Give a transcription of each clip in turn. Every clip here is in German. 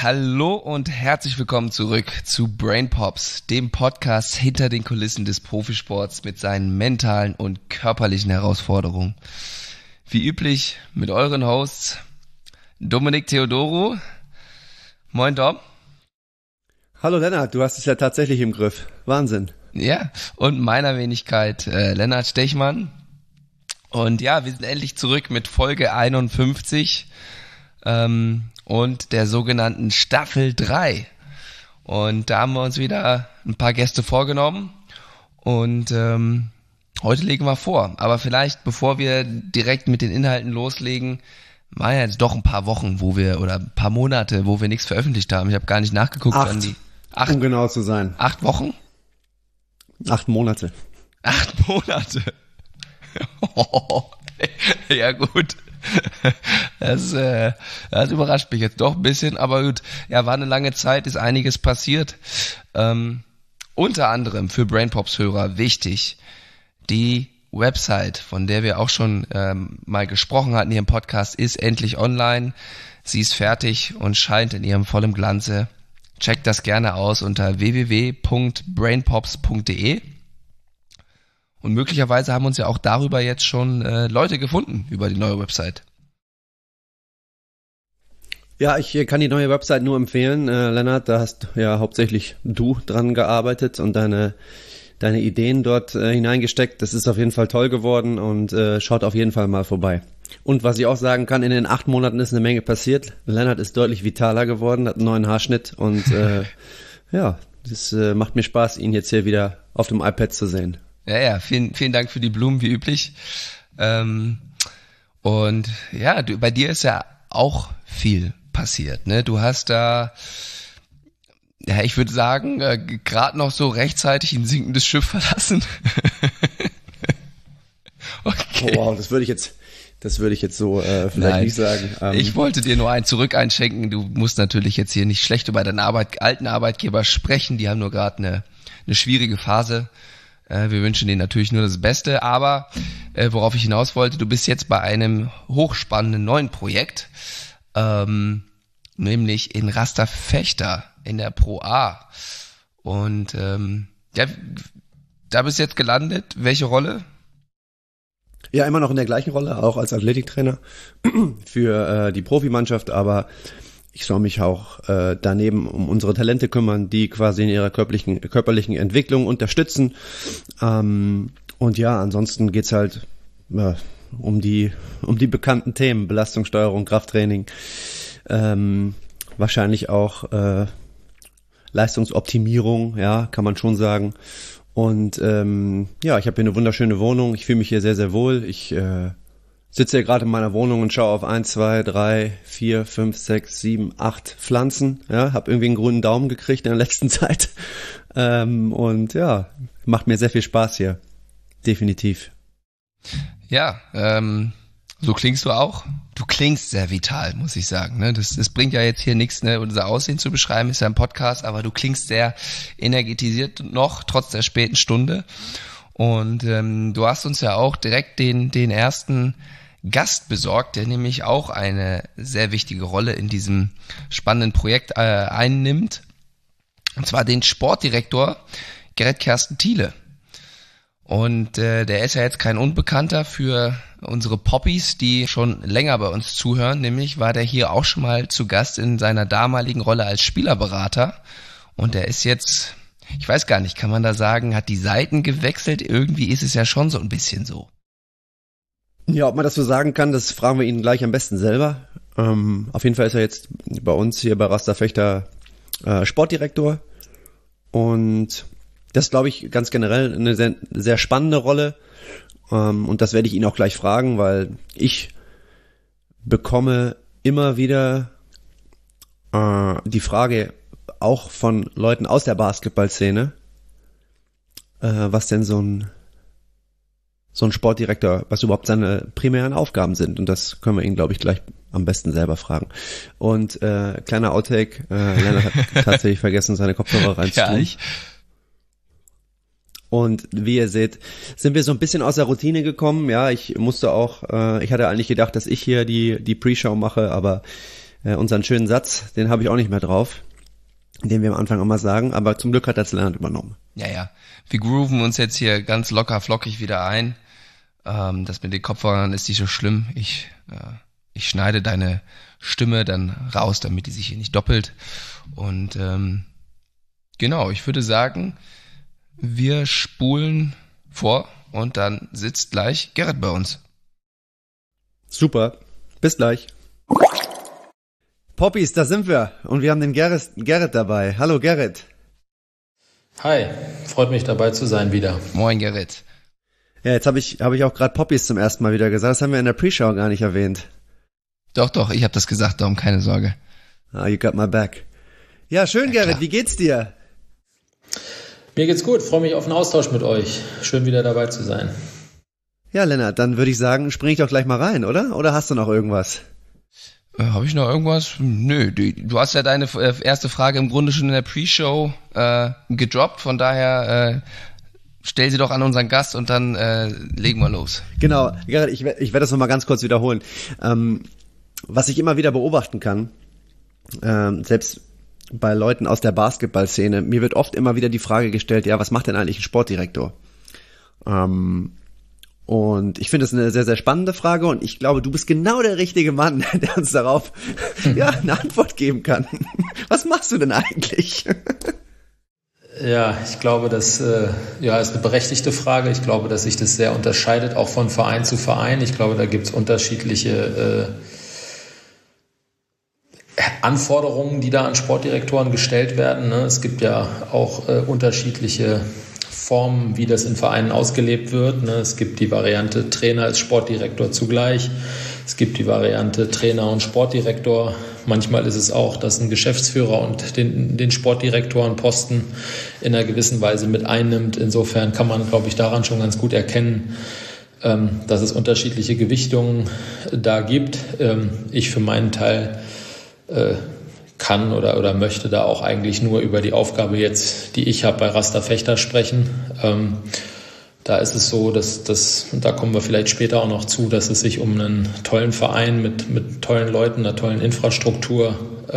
Hallo und herzlich willkommen zurück zu Brainpops, dem Podcast hinter den Kulissen des Profisports mit seinen mentalen und körperlichen Herausforderungen. Wie üblich mit euren Hosts Dominik Theodoro. Moin Dom. Hallo Lennart, du hast es ja tatsächlich im Griff. Wahnsinn. Ja, und meiner Wenigkeit Lennart Stechmann. Und ja, wir sind endlich zurück mit Folge 51 und der sogenannten Staffel 3. Und da haben wir uns wieder ein paar Gäste vorgenommen und heute legen wir vor. Aber vielleicht, bevor wir direkt mit den Inhalten loslegen, waren ja jetzt doch ein paar Wochen, oder ein paar Monate, wo wir nichts veröffentlicht haben. Ich habe gar nicht nachgeguckt. 8, um genau zu sein. 8 Wochen? 8 Monate. 8 Monate. Oh, ja gut. Das überrascht mich jetzt doch ein bisschen, aber gut. Ja, war eine lange Zeit, ist einiges passiert. Unter anderem für Brainpops-Hörer wichtig, die Website, von der wir auch schon mal gesprochen hatten hier im Podcast, ist endlich online. Sie ist fertig und scheint in ihrem vollen Glanze. Checkt das gerne aus unter www.brainpops.de. Und möglicherweise haben uns ja auch darüber jetzt schon Leute gefunden, über die neue Website. Ja, ich kann die neue Website nur empfehlen, Lennart, da hast ja hauptsächlich du dran gearbeitet und deine Ideen dort hineingesteckt. Das ist auf jeden Fall toll geworden und schaut auf jeden Fall mal vorbei. Und was ich auch sagen kann, in den 8 Monaten ist eine Menge passiert. Lennart ist deutlich vitaler geworden, hat einen neuen Haarschnitt und ja, das macht mir Spaß, ihn jetzt hier wieder auf dem iPad zu sehen. Ja, vielen Dank für die Blumen, wie üblich. Und ja, bei dir ist ja auch viel passiert, ne? Du hast da, ja, ich würde sagen, gerade noch so rechtzeitig ein sinkendes Schiff verlassen. Okay. Oh, wow, das würde ich jetzt so vielleicht nicht sagen. Ich wollte dir nur einen zurück einschenken. Du musst natürlich jetzt hier nicht schlecht über deinen alten Arbeitgeber sprechen. Die haben nur gerade eine schwierige Phase. Wir wünschen denen natürlich nur das Beste, aber worauf ich hinaus wollte, du bist jetzt bei einem hochspannenden neuen Projekt, nämlich in Rasterfechter in der Pro A. Und ja, da bist du jetzt gelandet. Welche Rolle? Ja, immer noch in der gleichen Rolle, auch als Athletiktrainer für die Profimannschaft, aber ich soll mich auch daneben um unsere Talente kümmern, die quasi in ihrer körperlichen Entwicklung unterstützen. Und ja, ansonsten geht's halt um die bekannten Themen, Belastungssteuerung, Krafttraining, wahrscheinlich auch Leistungsoptimierung, ja, kann man schon sagen. Und ja, ich habe hier eine wunderschöne Wohnung. Ich fühle mich hier sehr, sehr wohl. Ich sitze hier gerade in meiner Wohnung und schaue auf 1, 2, 3, 4, 5, 6, 7, 8 Pflanzen. Ja, habe irgendwie einen grünen Daumen gekriegt in der letzten Zeit. Und ja, macht mir sehr viel Spaß hier. Definitiv. Ja, so klingst du auch. Du klingst sehr vital, muss ich sagen. Ne? Das bringt ja jetzt hier nichts, ne? Unser Aussehen zu beschreiben, ist ja ein Podcast, aber du klingst sehr energetisiert noch, trotz der späten Stunde. Und du hast uns ja auch direkt den ersten Gast besorgt, der nämlich auch eine sehr wichtige Rolle in diesem spannenden Projekt einnimmt. Und zwar den Sportdirektor Gerrit Kersten Thiele. Und der ist ja jetzt kein Unbekannter für unsere Poppies, die schon länger bei uns zuhören. Nämlich war der hier auch schon mal zu Gast in seiner damaligen Rolle als Spielerberater. Und der ist jetzt, ich weiß gar nicht, kann man da sagen, hat die Seiten gewechselt? Irgendwie ist es ja schon so ein bisschen so. Ja, ob man das so sagen kann, das fragen wir ihn gleich am besten selber. Auf jeden Fall ist er jetzt bei uns hier bei Rasterfechter Sportdirektor. Und das glaube ich ganz generell eine sehr, sehr spannende Rolle. Und das werde ich ihn auch gleich fragen, weil ich bekomme immer wieder die Frage auch von Leuten aus der Basketballszene, was denn so ein Sportdirektor, was überhaupt seine primären Aufgaben sind. Und das können wir ihn, glaube ich, gleich am besten selber fragen. Und kleiner Outtake, Lennart hat tatsächlich vergessen, seine Kopfhörer reinzutun. Ja, Und wie ihr seht, sind wir so ein bisschen aus der Routine gekommen. Ja, ich musste auch, ich hatte eigentlich gedacht, dass ich hier die Pre-Show mache, aber unseren schönen Satz, den habe ich auch nicht mehr drauf, den wir am Anfang immer sagen, aber zum Glück hat das Lennart übernommen. Ja. Wir grooven uns jetzt hier ganz locker flockig wieder ein. Das mit den Kopfhörern ist nicht so schlimm. Ich schneide deine Stimme dann raus, damit die sich hier nicht doppelt. Und genau, ich würde sagen, wir spulen vor und dann sitzt gleich Gerrit bei uns. Super, bis gleich. Poppies, da sind wir und wir haben den Gerrit dabei. Hallo Gerrit. Hi, freut mich dabei zu sein wieder. Moin Gerrit. Ja, jetzt hab ich auch gerade Poppies zum ersten Mal wieder gesagt. Das haben wir in der Pre-Show gar nicht erwähnt. Doch, ich habe das gesagt, darum keine Sorge. You got my back. Ja, schön, ja, Gerrit, wie geht's dir? Mir geht's gut, freue mich auf einen Austausch mit euch. Schön wieder dabei zu sein. Ja, Lennart, dann würde ich sagen, spring ich doch gleich mal rein, oder? Oder hast du noch irgendwas? Habe ich noch irgendwas? Nö, du hast ja deine erste Frage im Grunde schon in der Pre-Show gedroppt, von daher stell sie doch an unseren Gast und dann legen wir los. Genau, Gerrit, ich werde das nochmal ganz kurz wiederholen. Was ich immer wieder beobachten kann, selbst bei Leuten aus der Basketballszene, mir wird oft immer wieder die Frage gestellt, ja, was macht denn eigentlich ein Sportdirektor? Und ich finde es eine sehr, sehr spannende Frage und ich glaube, du bist genau der richtige Mann, der uns darauf eine Antwort geben kann. Was machst du denn eigentlich? Ja, ich glaube, das ist eine berechtigte Frage. Ich glaube, dass sich das sehr unterscheidet, auch von Verein zu Verein. Ich glaube, da gibt es unterschiedliche Anforderungen, die da an Sportdirektoren gestellt werden. Es gibt ja auch unterschiedliche Formen, wie das in Vereinen ausgelebt wird. Es gibt die Variante Trainer als Sportdirektor zugleich. Es gibt die Variante Trainer und Sportdirektor. Manchmal ist es auch, dass ein Geschäftsführer und den Sportdirektorenposten in einer gewissen Weise mit einnimmt. Insofern kann man, glaube ich, daran schon ganz gut erkennen, dass es unterschiedliche Gewichtungen da gibt. Ich für meinen Teil kann oder möchte da auch eigentlich nur über die Aufgabe jetzt, die ich habe bei Rasta Fechter sprechen. Da ist es so, dass da kommen wir vielleicht später auch noch zu, dass es sich um einen tollen Verein mit tollen Leuten, einer tollen Infrastruktur,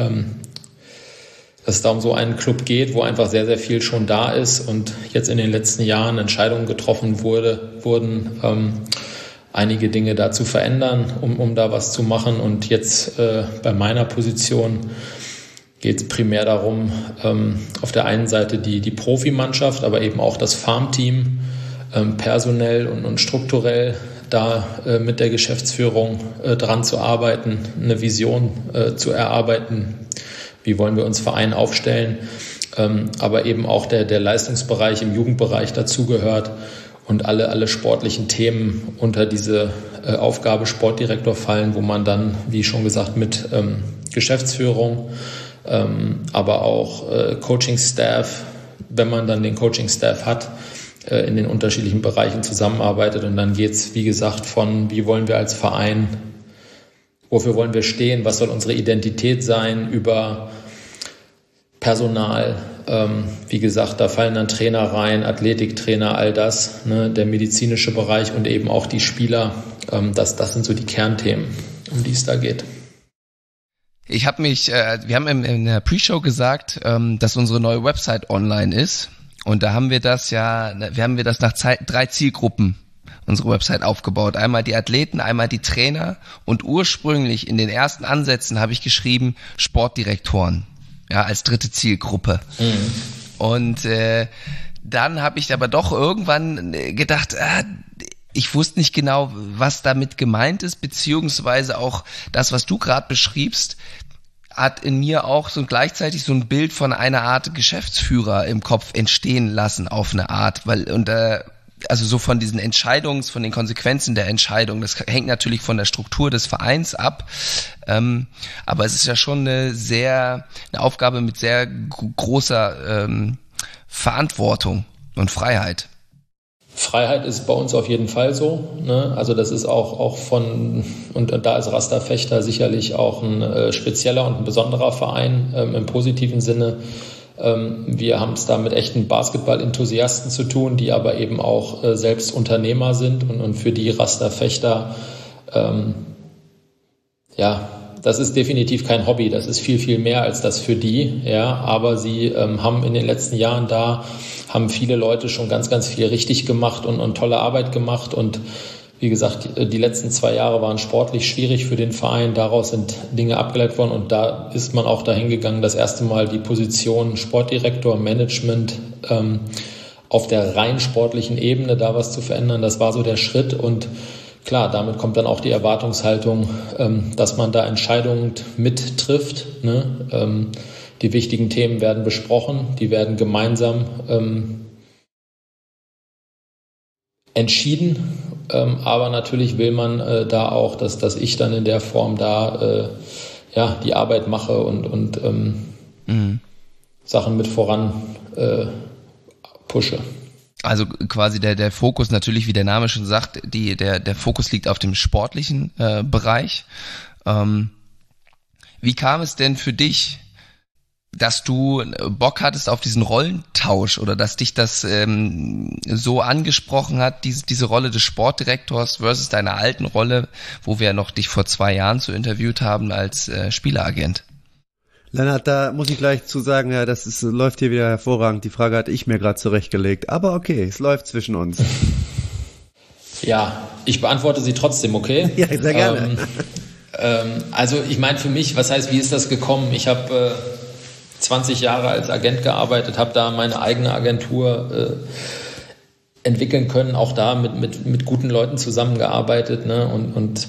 dass es da um so einen Club geht, wo einfach sehr, sehr viel schon da ist und jetzt in den letzten Jahren Entscheidungen getroffen wurden, einige Dinge da zu verändern, um da was zu machen. Und jetzt bei meiner Position geht es primär darum, auf der einen Seite die Profimannschaft, aber eben auch das Farmteam personell und strukturell da mit der Geschäftsführung dran zu arbeiten, eine Vision zu erarbeiten, wie wollen wir uns Verein aufstellen, aber eben auch der Leistungsbereich im Jugendbereich dazugehört und alle sportlichen Themen unter diese Aufgabe Sportdirektor fallen, wo man dann, wie schon gesagt, mit Geschäftsführung, aber auch Coaching-Staff, wenn man dann den Coaching-Staff hat, in den unterschiedlichen Bereichen zusammenarbeitet. Und dann geht's, wie gesagt, von wie wollen wir als Verein, wofür wollen wir stehen, was soll unsere Identität sein, über Personal, wie gesagt, da fallen dann Trainer rein, Athletiktrainer, all das, der medizinische Bereich und eben auch die Spieler, das sind so die Kernthemen, um die es da geht. Wir haben in der Pre-Show gesagt, dass unsere neue Website online ist. Und da haben wir das nach 3 Zielgruppen unsere Website aufgebaut. Einmal die Athleten, einmal die Trainer und ursprünglich in den ersten Ansätzen habe ich geschrieben Sportdirektoren, ja, als 3. Zielgruppe. Mhm. Und dann habe ich aber doch irgendwann gedacht, ich wusste nicht genau, was damit gemeint ist, beziehungsweise auch das, was du gerade beschriebst, hat in mir auch gleichzeitig so ein Bild von einer Art Geschäftsführer im Kopf entstehen lassen auf eine Art, also so von diesen von den Konsequenzen der Entscheidung. Das hängt natürlich von der Struktur des Vereins ab, aber es ist ja schon eine Aufgabe mit sehr großer Verantwortung und Freiheit. Freiheit ist bei uns auf jeden Fall so, ne? Also das ist auch und da ist Rasta Fechter sicherlich auch ein spezieller und ein besonderer Verein im positiven Sinne. Wir haben es da mit echten Basketball-Enthusiasten zu tun, die aber eben auch selbst Unternehmer sind und für die Rasta Fechter das ist definitiv kein Hobby, das ist viel, viel mehr als das für die, ja, aber sie haben in den letzten Jahren haben viele Leute schon ganz, ganz viel richtig gemacht und tolle Arbeit gemacht und wie gesagt, die letzten 2 Jahre waren sportlich schwierig für den Verein, daraus sind Dinge abgeleitet worden und da ist man auch dahin gegangen, das erste Mal die Position Sportdirektor, Management auf der rein sportlichen Ebene da was zu verändern, das war so der Schritt und klar, damit kommt dann auch die Erwartungshaltung, dass man da Entscheidungen mittrifft. Ne? Die wichtigen Themen werden besprochen, die werden gemeinsam entschieden. Aber natürlich will man da auch, dass ich dann in der Form da die Arbeit mache und Sachen mit voran pushe. Also quasi der Fokus natürlich, wie der Name schon sagt, der Fokus liegt auf dem sportlichen Bereich. Wie kam es denn für dich, dass du Bock hattest auf diesen Rollentausch oder dass dich das so angesprochen hat, diese Rolle des Sportdirektors versus deine alten Rolle, wo wir noch dich vor 2 Jahren so interviewt haben als Spieleragent? Lennart, da muss ich gleich zu sagen, ja, läuft hier wieder hervorragend. Die Frage hatte ich mir gerade zurechtgelegt. Aber okay, es läuft zwischen uns. Ja, ich beantworte sie trotzdem, okay? Ja, sehr gerne. Also ich meine für mich, was heißt, wie ist das gekommen? Ich habe 20 Jahre als Agent gearbeitet, habe da meine eigene Agentur entwickeln können, auch da mit guten Leuten zusammengearbeitet. Ne? Und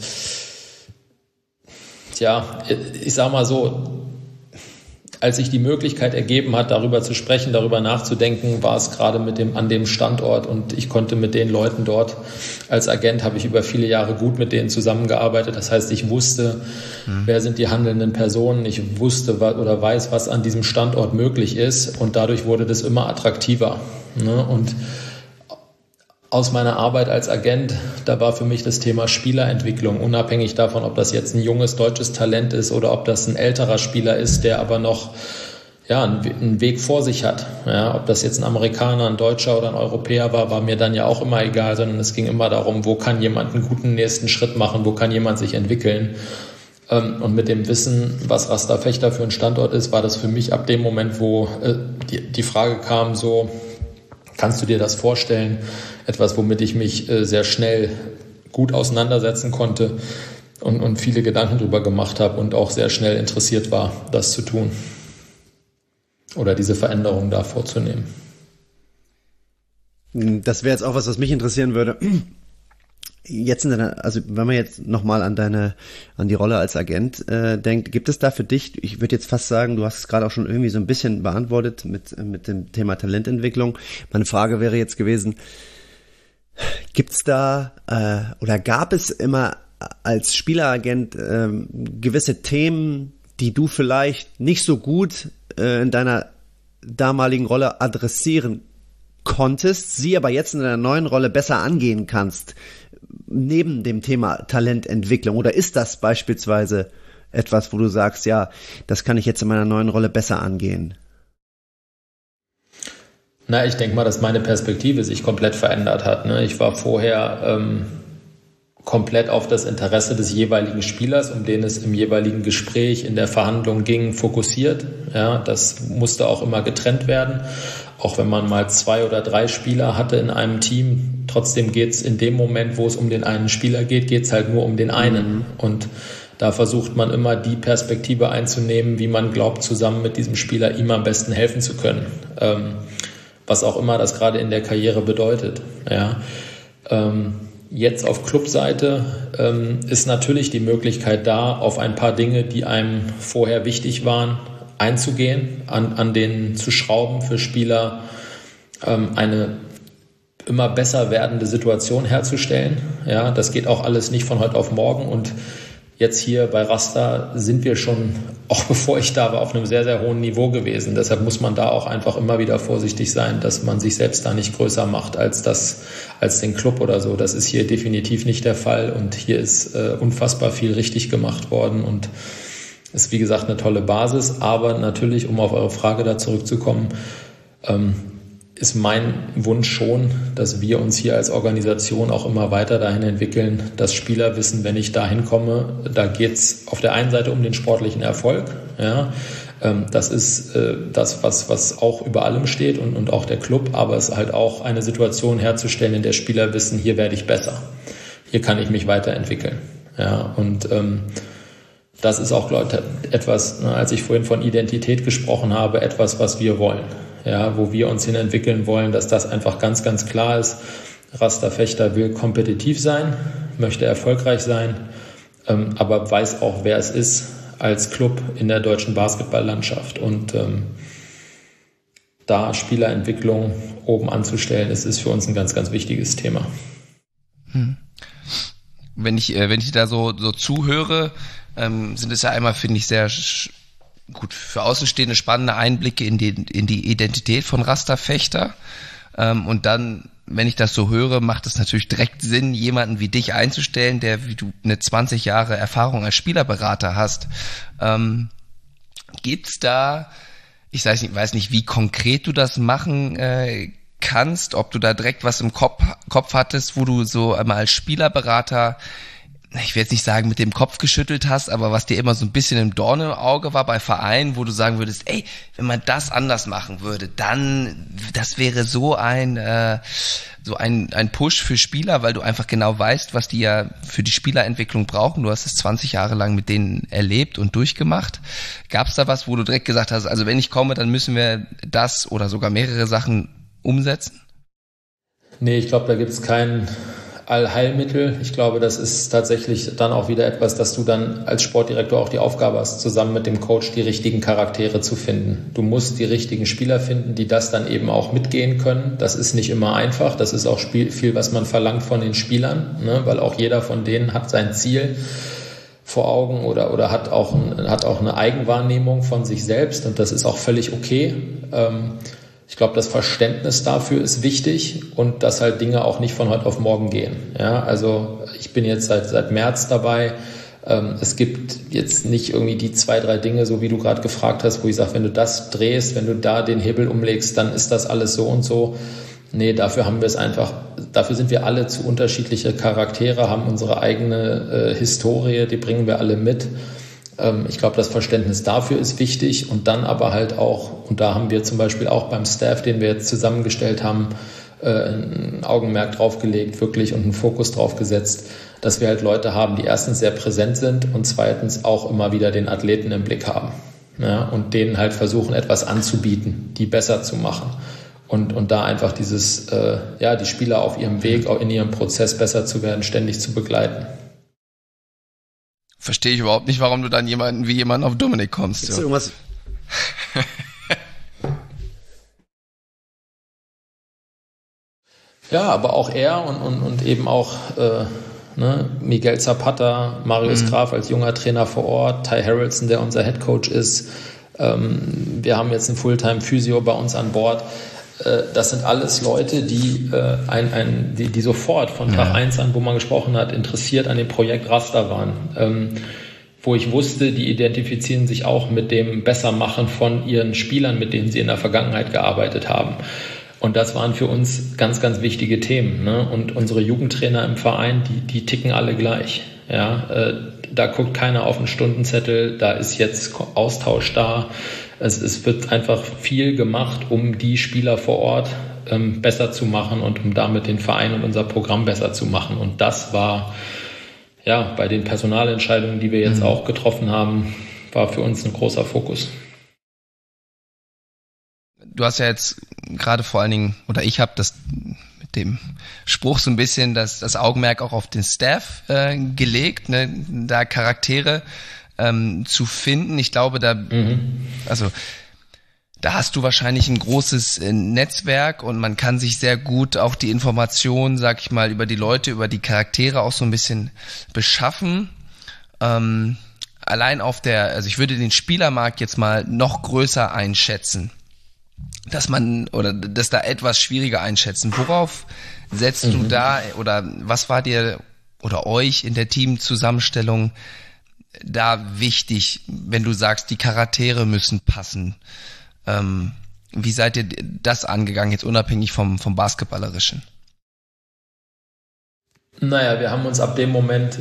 ich sag mal so, als sich die Möglichkeit ergeben hat, darüber zu sprechen, darüber nachzudenken, war es gerade an dem Standort und ich konnte mit den Leuten dort, als Agent habe ich über viele Jahre gut mit denen zusammengearbeitet. Das heißt, ich wusste, wer sind die handelnden Personen, ich wusste oder weiß, was an diesem Standort möglich ist und dadurch wurde das immer attraktiver. Ne? Und aus meiner Arbeit als Agent, da war für mich das Thema Spielerentwicklung, unabhängig davon, ob das jetzt ein junges deutsches Talent ist oder ob das ein älterer Spieler ist, der aber noch einen Weg vor sich hat. Ja, ob das jetzt ein Amerikaner, ein Deutscher oder ein Europäer war mir dann ja auch immer egal, sondern es ging immer darum, wo kann jemand einen guten nächsten Schritt machen, wo kann jemand sich entwickeln. Und mit dem Wissen, was Rasta Fechter für ein Standort ist, war das für mich ab dem Moment, wo die Frage kam, so, kannst du dir das vorstellen? Etwas, womit ich mich sehr schnell gut auseinandersetzen konnte und viele Gedanken drüber gemacht habe und auch sehr schnell interessiert war, das zu tun oder diese Veränderung da vorzunehmen. Das wäre jetzt auch was mich interessieren würde. Jetzt also wenn man jetzt nochmal an die Rolle als Agent denkt, gibt es da für dich, ich würde jetzt fast sagen, du hast es gerade auch schon irgendwie so ein bisschen beantwortet mit dem Thema Talententwicklung. Meine Frage wäre jetzt gewesen, gibt's da oder gab es immer als Spieleragent gewisse Themen, die du vielleicht nicht so gut in deiner damaligen Rolle adressieren konntest, sie aber jetzt in deiner neuen Rolle besser angehen kannst, neben dem Thema Talententwicklung? Oder ist das beispielsweise etwas, wo du sagst, ja, das kann ich jetzt in meiner neuen Rolle besser angehen? Na, ich denke mal, dass meine Perspektive sich komplett verändert hat. Ne? Ich war vorher komplett auf das Interesse des jeweiligen Spielers, um den es im jeweiligen Gespräch, in der Verhandlung ging, fokussiert. Ja, das musste auch immer getrennt werden. Auch wenn man mal 2 oder 3 Spieler hatte in einem Team, trotzdem geht's in dem Moment, wo es um den einen Spieler geht, geht's halt nur um den einen. Und da versucht man immer die Perspektive einzunehmen, wie man glaubt, zusammen mit diesem Spieler ihm am besten helfen zu können. Was auch immer das gerade in der Karriere bedeutet. Ja. Jetzt auf Clubseite ist natürlich die Möglichkeit da, auf ein paar Dinge, die einem vorher wichtig waren, einzugehen, an denen zu schrauben für Spieler, eine immer besser werdende Situation herzustellen. Ja, das geht auch alles nicht von heute auf morgen und jetzt hier bei Rasta sind wir schon, auch bevor ich da war, auf einem sehr, sehr hohen Niveau gewesen. Deshalb muss man da auch einfach immer wieder vorsichtig sein, dass man sich selbst da nicht größer macht als den Club oder so. Das ist hier definitiv nicht der Fall und hier ist unfassbar viel richtig gemacht worden und ist, wie gesagt, eine tolle Basis. Aber natürlich, um auf eure Frage da zurückzukommen, ist mein Wunsch schon, dass wir uns hier als Organisation auch immer weiter dahin entwickeln, dass Spieler wissen, wenn ich da hinkomme, da geht's auf der einen Seite um den sportlichen Erfolg. Ja, das ist das, was auch über allem steht und auch der Club, aber es ist halt auch eine Situation herzustellen, in der Spieler wissen, hier werde ich besser, hier kann ich mich weiterentwickeln. Ja, und das ist auch, glaube ich, etwas, als ich vorhin von Identität gesprochen habe, etwas, was wir wollen. Ja, wo wir uns hin entwickeln wollen, dass das einfach ganz, ganz klar ist. Rasta Fechter will kompetitiv sein, möchte erfolgreich sein, aber weiß auch, wer es ist als Club in der deutschen Basketballlandschaft. Und da Spielerentwicklung oben anzustellen, ist für uns ein ganz, ganz wichtiges Thema. Wenn ich da so zuhöre, sind es ja einmal, finde ich, sehr gut für Außenstehende spannende Einblicke in die Identität von Rasta Fechter. Und dann, wenn ich das so höre, macht es natürlich direkt Sinn, jemanden wie dich einzustellen, der, wie du eine 20 Jahre Erfahrung als Spielerberater hast. Gibt's da, ich weiß nicht, wie konkret du das machen kannst, ob du da direkt was im Kopf hattest, wo du so einmal als Spielerberater, ich will jetzt nicht sagen, mit dem Kopf geschüttelt hast, aber was dir immer so ein bisschen im Dorn im Auge war bei Vereinen, wo du sagen würdest, ey, wenn man das anders machen würde, dann, das wäre so ein Push für Spieler, weil du einfach genau weißt, was die ja für die Spielerentwicklung brauchen. Du hast es 20 Jahre lang mit denen erlebt und durchgemacht. Gab es da was, wo du direkt gesagt hast, also wenn ich komme, dann müssen wir das oder sogar mehrere Sachen umsetzen? Nee, ich glaube, da gibt es kein Allheilmittel. Ich glaube, das ist tatsächlich dann auch wieder etwas, dass du dann als Sportdirektor auch die Aufgabe hast, zusammen mit dem Coach die richtigen Charaktere zu finden. Du musst die richtigen Spieler finden, die das dann eben auch mitgehen können. Das ist nicht immer einfach. Das ist auch viel, was man verlangt von den Spielern, ne? Weil auch jeder von denen hat sein Ziel vor Augen oder hat auch eine Eigenwahrnehmung von sich selbst, und das ist auch völlig okay. Ich glaube, das Verständnis dafür ist wichtig und dass halt Dinge auch nicht von heute auf morgen gehen. Ja, also ich bin jetzt seit März dabei. Es gibt jetzt nicht irgendwie die 2, 3 Dinge, so wie du gerade gefragt hast, wo ich sage, wenn du das drehst, wenn du da den Hebel umlegst, dann ist das alles so und so. Nee, dafür sind wir alle zu unterschiedliche Charaktere, haben unsere eigene Historie, die bringen wir alle mit. Ich glaube, das Verständnis dafür ist wichtig, und dann aber halt auch, und da haben wir zum Beispiel auch beim Staff, den wir jetzt zusammengestellt haben, ein Augenmerk draufgelegt, wirklich, und einen Fokus drauf gesetzt, dass wir halt Leute haben, die erstens sehr präsent sind und zweitens auch immer wieder den Athleten im Blick haben, ja, und denen halt versuchen, etwas anzubieten, die besser zu machen. Und da einfach die Spieler auf ihrem Weg, auch in ihrem Prozess besser zu werden, ständig zu begleiten. Verstehe ich überhaupt nicht, warum du dann jemanden auf Dominik kommst. Ist irgendwas? Ja, aber auch er und eben auch Miguel Zapata, Marius Graf als junger Trainer vor Ort, Ty Harrelson, der unser Headcoach ist. Wir haben jetzt einen Fulltime-Physio bei uns an Bord. Das sind alles Leute, die sofort von Tag 1 an, wo man gesprochen hat, interessiert an dem Projekt Rasta waren. Wo ich wusste, die identifizieren sich auch mit dem Bessermachen von ihren Spielern, mit denen sie in der Vergangenheit gearbeitet haben. Und das waren für uns ganz, ganz wichtige Themen. Ne? Und unsere Jugendtrainer im Verein, die ticken alle gleich. Ja? Da guckt keiner auf den Stundenzettel, da ist jetzt Austausch da. Es wird einfach viel gemacht, um die Spieler vor Ort besser zu machen und um damit den Verein und unser Programm besser zu machen. Und das war bei den Personalentscheidungen, die wir jetzt auch getroffen haben, war für uns ein großer Fokus. Du hast ja jetzt gerade vor allen Dingen, oder ich habe das mit dem Spruch so ein bisschen das Augenmerk auch auf den Staff gelegt, ne, da Charaktere zu finden. Ich glaube, da hast du wahrscheinlich ein großes Netzwerk, und man kann sich sehr gut auch die Informationen, sag ich mal, über die Leute, über die Charaktere auch so ein bisschen beschaffen. Allein also ich würde den Spielermarkt jetzt mal noch größer einschätzen, dass da etwas schwieriger einschätzen. Worauf setzt du da, oder was war dir oder euch in der Teamzusammenstellung da wichtig, wenn du sagst, die Charaktere müssen passen? Wie seid ihr das angegangen, jetzt unabhängig vom Basketballerischen? Naja, wir haben uns ab dem Moment,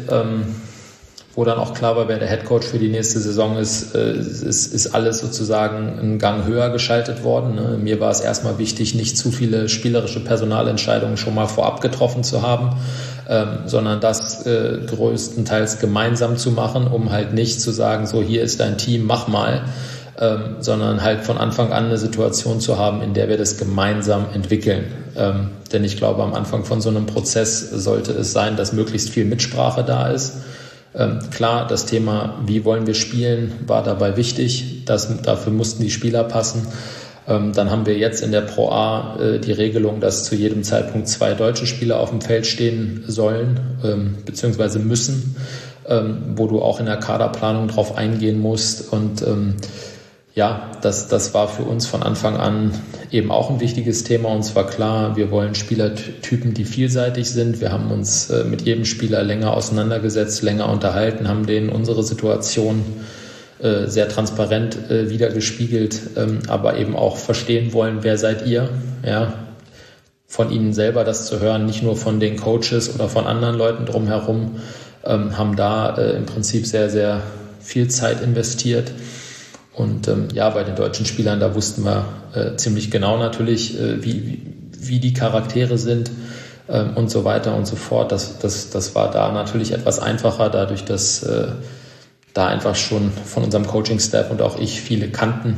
wo dann auch klar war, wer der Headcoach für die nächste Saison ist alles sozusagen einen Gang höher geschaltet worden. Ne? Mir war es erstmal wichtig, nicht zu viele spielerische Personalentscheidungen schon mal vorab getroffen zu haben, sondern das größtenteils gemeinsam zu machen, um halt nicht zu sagen, so hier ist dein Team, mach mal, sondern halt von Anfang an eine Situation zu haben, in der wir das gemeinsam entwickeln. Denn ich glaube, am Anfang von so einem Prozess sollte es sein, dass möglichst viel Mitsprache da ist. Klar, das Thema, wie wollen wir spielen, war dabei wichtig. Dafür mussten die Spieler passen. Dann haben wir jetzt in der Pro A die Regelung, dass zu jedem Zeitpunkt 2 deutsche Spieler auf dem Feld stehen sollen, beziehungsweise müssen, wo du auch in der Kaderplanung drauf eingehen musst. Und ja, das war für uns von Anfang an eben auch ein wichtiges Thema. Uns war klar, wir wollen Spielertypen, die vielseitig sind. Wir haben uns mit jedem Spieler länger auseinandergesetzt, länger unterhalten, haben denen unsere Situation sehr transparent wiedergespiegelt, aber eben auch verstehen wollen, wer seid ihr? Ja, von ihnen selber das zu hören, nicht nur von den Coaches oder von anderen Leuten drumherum, haben da im Prinzip sehr, sehr viel Zeit investiert. Und ja, bei den deutschen Spielern, da wussten wir ziemlich genau natürlich, wie die Charaktere sind und so weiter und so fort. Das war da natürlich etwas einfacher, dadurch, dass da einfach schon von unserem Coaching-Staff und auch ich viele kannten.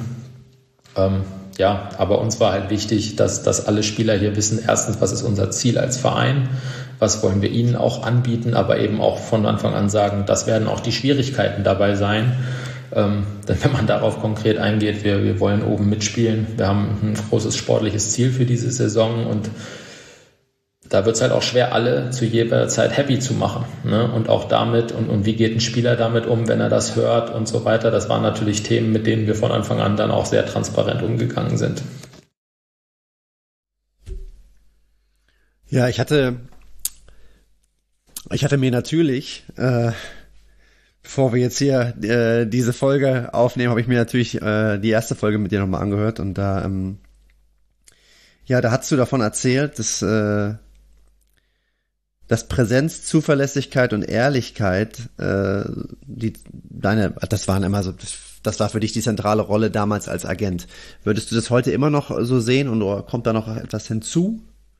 Ja, aber uns war halt wichtig, dass alle Spieler hier wissen, erstens, was ist unser Ziel als Verein, was wollen wir ihnen auch anbieten, aber eben auch von Anfang an sagen, das werden auch die Schwierigkeiten dabei sein. Denn wenn man darauf konkret eingeht, wir wollen oben mitspielen, wir haben ein großes sportliches Ziel für diese Saison und da wird es halt auch schwer, alle zu jeder Zeit happy zu machen. Ne? Und auch damit, und wie geht ein Spieler damit um, wenn er das hört und so weiter. Das waren natürlich Themen, mit denen wir von Anfang an dann auch sehr transparent umgegangen sind. Ja, ich hatte mir natürlich, bevor wir jetzt hier diese Folge aufnehmen, habe ich mir natürlich die erste Folge mit dir nochmal angehört und da hast du davon erzählt, dass Präsenz, Zuverlässigkeit und Ehrlichkeit, das war für dich die zentrale Rolle damals als Agent. Würdest du das heute immer noch so sehen oder kommt da noch etwas hinzu?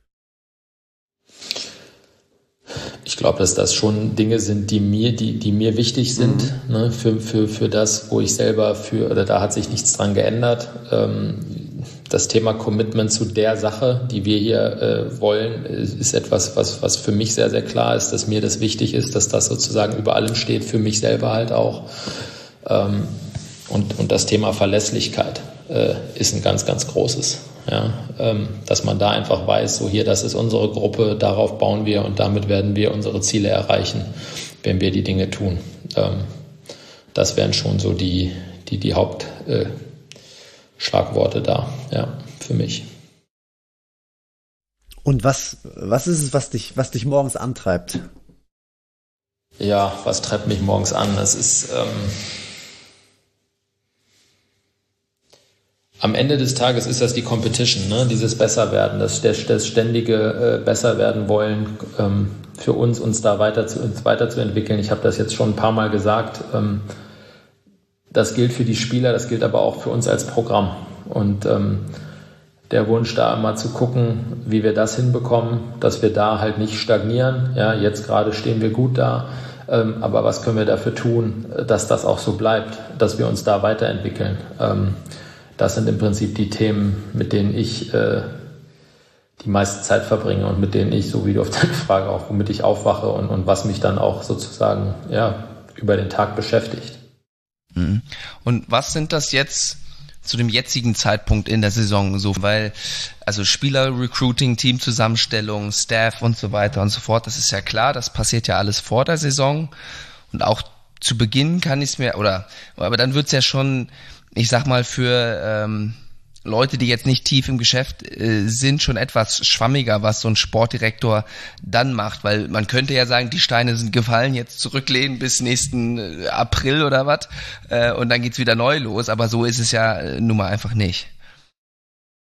Ich glaube, dass das schon Dinge sind, die mir wichtig sind, ne, für das, wo ich selber oder da hat sich nichts dran geändert. Das Thema Commitment zu der Sache, die wir hier wollen, ist etwas, was für mich sehr, sehr klar ist, dass mir das wichtig ist, dass das sozusagen über allem steht, für mich selber halt auch. Und das Thema Verlässlichkeit ist ein ganz, ganz großes. Ja, dass man da einfach weiß, so hier, das ist unsere Gruppe, darauf bauen wir und damit werden wir unsere Ziele erreichen, wenn wir die Dinge tun. Das wären schon so die Hauptschlagworte da, ja, für mich. Und was ist es, was dich morgens antreibt? Ja, was treibt mich morgens an? Das ist am Ende des Tages ist das die Competition, ne? Dieses Besserwerden, das ständige besser werden wollen, für uns da weiterzuentwickeln. Ich habe das jetzt schon ein paar Mal gesagt. Das gilt für die Spieler, das gilt aber auch für uns als Programm. Und der Wunsch da mal zu gucken, wie wir das hinbekommen, dass wir da halt nicht stagnieren. Ja, jetzt gerade stehen wir gut da, aber was können wir dafür tun, dass das auch so bleibt, dass wir uns da weiterentwickeln. Das sind im Prinzip die Themen, mit denen ich die meiste Zeit verbringe und mit denen ich, so wie du auf deine Frage auch, womit ich aufwache und was mich dann auch sozusagen über den Tag beschäftigt. Und was sind das jetzt zu dem jetzigen Zeitpunkt in der Saison so? Weil, also Spieler-Recruiting, Teamzusammenstellung, Staff und so weiter und so fort, das ist ja klar, das passiert ja alles vor der Saison und auch zu Beginn kann ich es mir, aber dann wird's ja schon, ich sag mal, für Leute, die jetzt nicht tief im Geschäft sind, schon etwas schwammiger, was so ein Sportdirektor dann macht, weil man könnte ja sagen, die Steine sind gefallen, jetzt zurücklehnen bis nächsten April oder was und dann geht's wieder neu los, aber so ist es ja nun mal einfach nicht.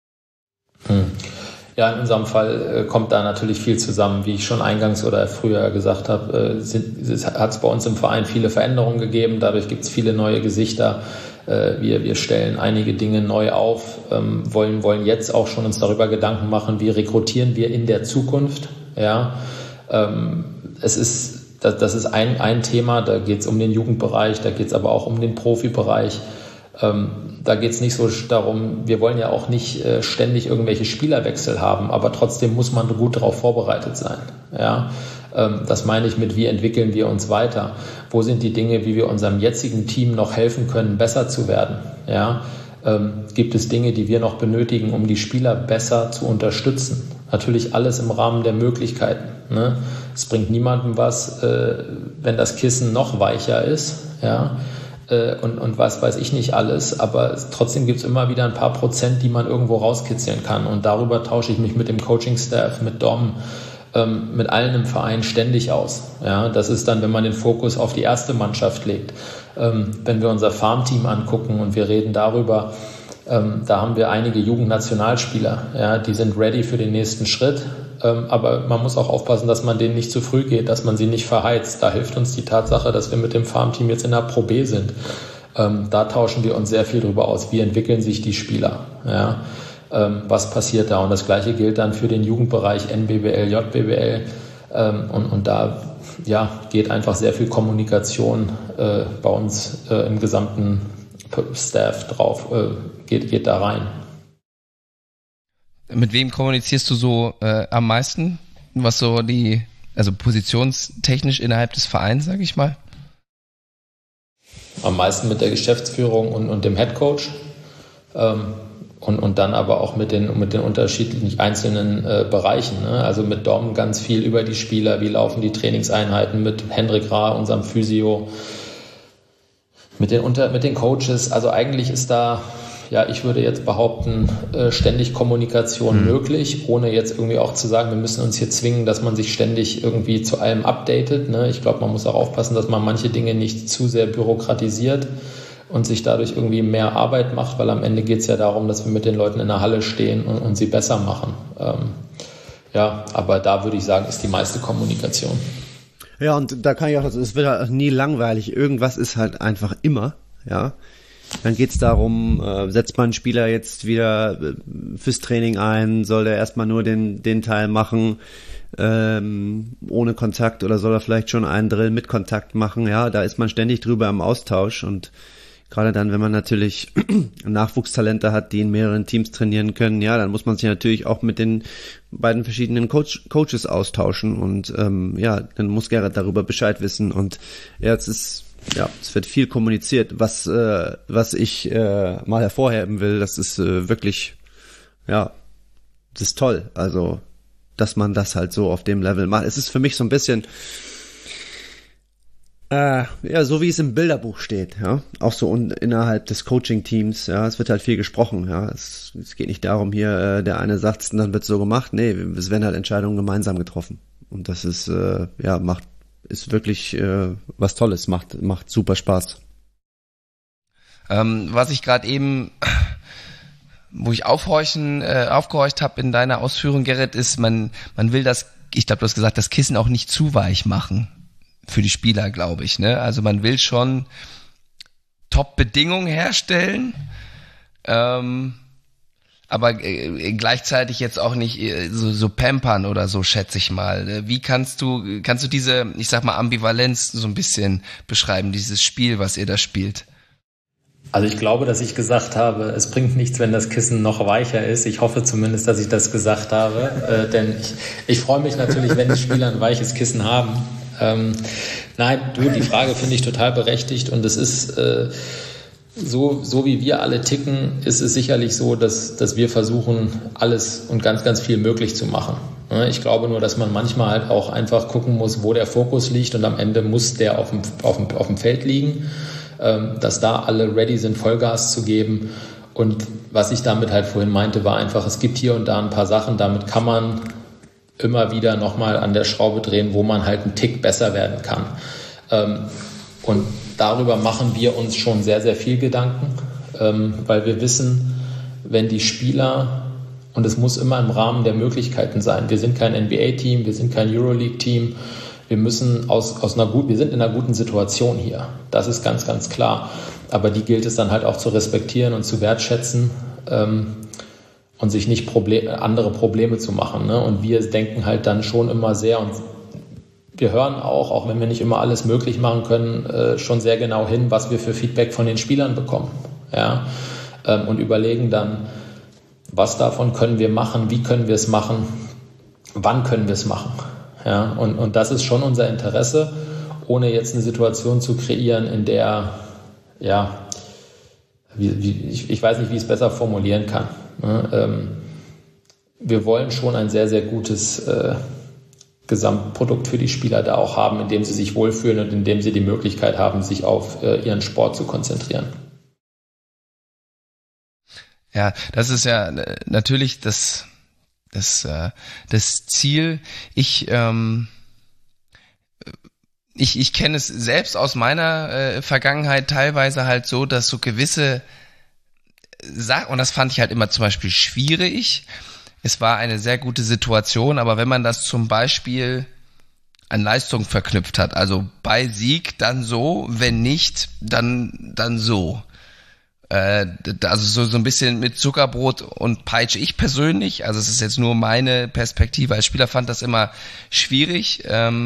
Ja, in unserem Fall kommt da natürlich viel zusammen. Wie ich schon eingangs oder früher gesagt habe, hat es bei uns im Verein viele Veränderungen gegeben. Dadurch gibt es viele neue Gesichter. Wir stellen einige Dinge neu auf, wollen jetzt auch schon uns darüber Gedanken machen, wie rekrutieren wir in der Zukunft. Ja, das ist ein Thema, da geht es um den Jugendbereich, da geht es aber auch um den Profibereich. Da geht es nicht so darum, wir wollen ja auch nicht ständig irgendwelche Spielerwechsel haben, aber trotzdem muss man gut darauf vorbereitet sein. Ja? Das meine ich mit, wie entwickeln wir uns weiter? Wo sind die Dinge, wie wir unserem jetzigen Team noch helfen können, besser zu werden? Ja? Gibt es Dinge, die wir noch benötigen, um die Spieler besser zu unterstützen? Natürlich alles im Rahmen der Möglichkeiten. Ne? Es bringt niemandem was, wenn das Kissen noch weicher ist, ja? Und was weiß ich nicht alles, aber trotzdem gibt es immer wieder ein paar Prozent, die man irgendwo rauskitzeln kann, und darüber tausche ich mich mit dem Coaching-Staff, mit Dom, mit allen im Verein ständig aus. Ja, das ist dann, wenn man den Fokus auf die erste Mannschaft legt. Wenn wir unser Farmteam angucken und wir reden darüber, da haben wir einige Jugendnationalspieler, ja, die sind ready für den nächsten Schritt, aber man muss auch aufpassen, dass man denen nicht zu früh geht, dass man sie nicht verheizt. Da hilft uns die Tatsache, dass wir mit dem Farmteam jetzt in der Pro B sind. Da tauschen wir uns sehr viel drüber aus. Wie entwickeln sich die Spieler? Ja? Was passiert da? Und das Gleiche gilt dann für den Jugendbereich NBBL, JBBL. Und da geht einfach sehr viel Kommunikation bei uns im gesamten Staff drauf, geht da rein. Mit wem kommunizierst du so am meisten? Was so also positionstechnisch innerhalb des Vereins, sage ich mal? Am meisten mit der Geschäftsführung und dem Headcoach. Und dann aber auch mit den unterschiedlichen einzelnen Bereichen. Ne? Also mit Dom ganz viel über die Spieler, wie laufen die Trainingseinheiten, mit Hendrik Rahr, unserem Physio, mit den Coaches. Also eigentlich ist da, ich würde jetzt behaupten, ständig Kommunikation möglich, ohne jetzt irgendwie auch zu sagen, wir müssen uns hier zwingen, dass man sich ständig irgendwie zu allem updatet. Ne? Ich glaube, man muss auch aufpassen, dass man manche Dinge nicht zu sehr bürokratisiert und sich dadurch irgendwie mehr Arbeit macht, weil am Ende geht es ja darum, dass wir mit den Leuten in der Halle stehen und sie besser machen. Aber da würde ich sagen, ist die meiste Kommunikation. Ja, und da kann ich auch, es wird halt nie langweilig. Irgendwas ist halt einfach immer, ja. Dann geht's darum, setzt man einen Spieler jetzt wieder fürs Training ein, soll der erstmal nur den Teil machen, ohne Kontakt, oder soll er vielleicht schon einen Drill mit Kontakt machen? Ja, da ist man ständig drüber im Austausch, und gerade dann, wenn man natürlich Nachwuchstalente hat, die in mehreren Teams trainieren können, ja, dann muss man sich natürlich auch mit den beiden verschiedenen Coaches austauschen, und dann muss Gerrit darüber Bescheid wissen, und es wird viel kommuniziert, was ich mal hervorheben will. Das ist wirklich, das ist toll. Also, dass man das halt so auf dem Level macht. Es ist für mich so ein bisschen, so wie es im Bilderbuch steht, ja. Auch so innerhalb des Coaching-Teams, ja. Es wird halt viel gesprochen, ja. Es geht nicht darum, hier, der eine sagt's und dann wird so gemacht. Nee, es werden halt Entscheidungen gemeinsam getroffen. Und das ist, ist wirklich was Tolles, macht super Spaß. Was ich gerade eben, wo ich aufgehorcht habe in deiner Ausführung, Gerrit, ist, man will ich glaube, du hast gesagt, das Kissen auch nicht zu weich machen für die Spieler, glaube ich. Ne? Also man will schon Top-Bedingungen herstellen, aber gleichzeitig jetzt auch nicht so pampern oder so, schätze ich mal. Wie kannst du diese, ich sag mal, Ambivalenz so ein bisschen beschreiben, dieses Spiel, was ihr da spielt? Also ich glaube, dass ich gesagt habe, es bringt nichts, wenn das Kissen noch weicher ist. Ich hoffe zumindest, dass ich das gesagt habe, denn ich freue mich natürlich, wenn die Spieler ein weiches Kissen haben. Nein, die Frage finde ich total berechtigt, und es ist so wie wir alle ticken, ist es sicherlich so, dass wir versuchen, alles und ganz, ganz viel möglich zu machen. Ich glaube nur, dass man manchmal halt auch einfach gucken muss, wo der Fokus liegt, und am Ende muss der auf dem Feld liegen, dass da alle ready sind, Vollgas zu geben. Und was ich damit halt vorhin meinte, war einfach, es gibt hier und da ein paar Sachen, damit kann man immer wieder nochmal an der Schraube drehen, wo man halt einen Tick besser werden kann. Und darüber machen wir uns schon sehr, sehr viel Gedanken, weil wir wissen, wenn die Spieler Und es muss immer im Rahmen der Möglichkeiten sein. Wir sind kein NBA-Team, wir sind kein Euroleague-Team. Wir müssen wir sind in einer guten Situation hier. Das ist ganz, ganz klar. Aber die gilt es dann halt auch zu respektieren und zu wertschätzen und sich nicht andere Probleme zu machen. Ne? Und wir denken halt dann schon immer sehr, und wir hören auch wenn wir nicht immer alles möglich machen können, schon sehr genau hin, was wir für Feedback von den Spielern bekommen. Ja? Und überlegen dann, was davon können wir machen, wie können wir es machen, wann können wir es machen. Ja? Und das ist schon unser Interesse, ohne jetzt eine Situation zu kreieren, in der, ja, ich weiß nicht, wie ich es besser formulieren kann. Wir wollen schon ein sehr, sehr gutes Gesamtprodukt für die Spieler da auch haben, in dem sie sich wohlfühlen und in dem sie die Möglichkeit haben, sich auf ihren Sport zu konzentrieren. Ja, das ist ja natürlich das Ziel. Ich kenne es selbst aus meiner Vergangenheit teilweise halt so, dass so gewisse Sachen, und das fand ich halt immer zum Beispiel schwierig. Es war eine sehr gute Situation, aber wenn man das zum Beispiel an Leistung verknüpft hat, also bei Sieg dann so, wenn nicht, dann so. Also so ein bisschen mit Zuckerbrot und Peitsche. Ich persönlich, also es ist jetzt nur meine Perspektive als Spieler, fand das immer schwierig.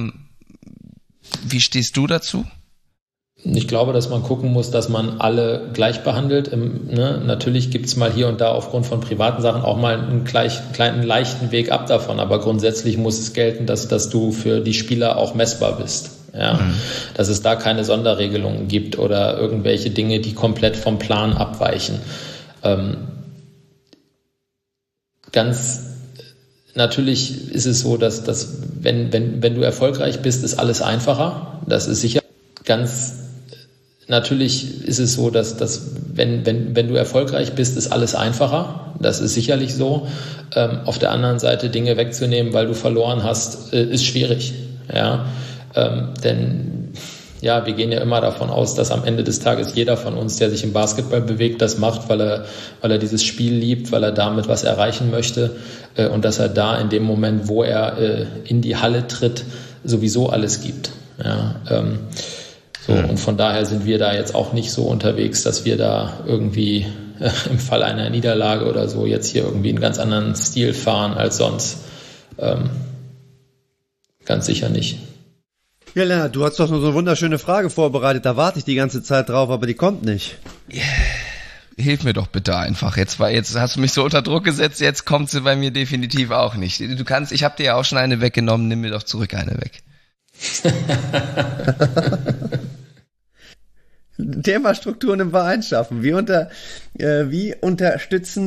Wie stehst du dazu? Ich glaube, dass man gucken muss, dass man alle gleich behandelt. Natürlich gibt es mal hier und da aufgrund von privaten Sachen auch mal einen kleinen leichten Weg ab davon, aber grundsätzlich muss es gelten, dass du für die Spieler auch messbar bist. Ja, dass es da keine Sonderregelungen gibt oder irgendwelche Dinge, die komplett vom Plan abweichen. Ganz natürlich ist es so, dass wenn du erfolgreich bist, ist alles einfacher. Das ist sicher. Ganz natürlich ist es so, dass wenn du erfolgreich bist, ist alles einfacher. Das ist sicherlich so. Auf der anderen Seite Dinge wegzunehmen, weil du verloren hast, ist schwierig. Ja. Denn ja, wir gehen ja immer davon aus, dass am Ende des Tages jeder von uns, der sich im Basketball bewegt, das macht, weil er dieses Spiel liebt, weil er damit was erreichen möchte und dass er da in dem Moment, wo er in die Halle tritt, sowieso alles gibt. Ja, und von daher sind wir da jetzt auch nicht so unterwegs, dass wir da irgendwie im Fall einer Niederlage oder so jetzt hier irgendwie einen ganz anderen Stil fahren als sonst. Ganz sicher nicht. Ja, Lennart, du hast doch nur so eine wunderschöne Frage vorbereitet. Da warte ich die ganze Zeit drauf, aber die kommt nicht. Yeah. Hilf mir doch bitte einfach. Jetzt hast du mich so unter Druck gesetzt, jetzt kommt sie bei mir definitiv auch nicht. Ich habe dir ja auch schon eine weggenommen, nimm mir doch zurück eine weg. Thema Strukturen im Verein schaffen. Wie unterstützt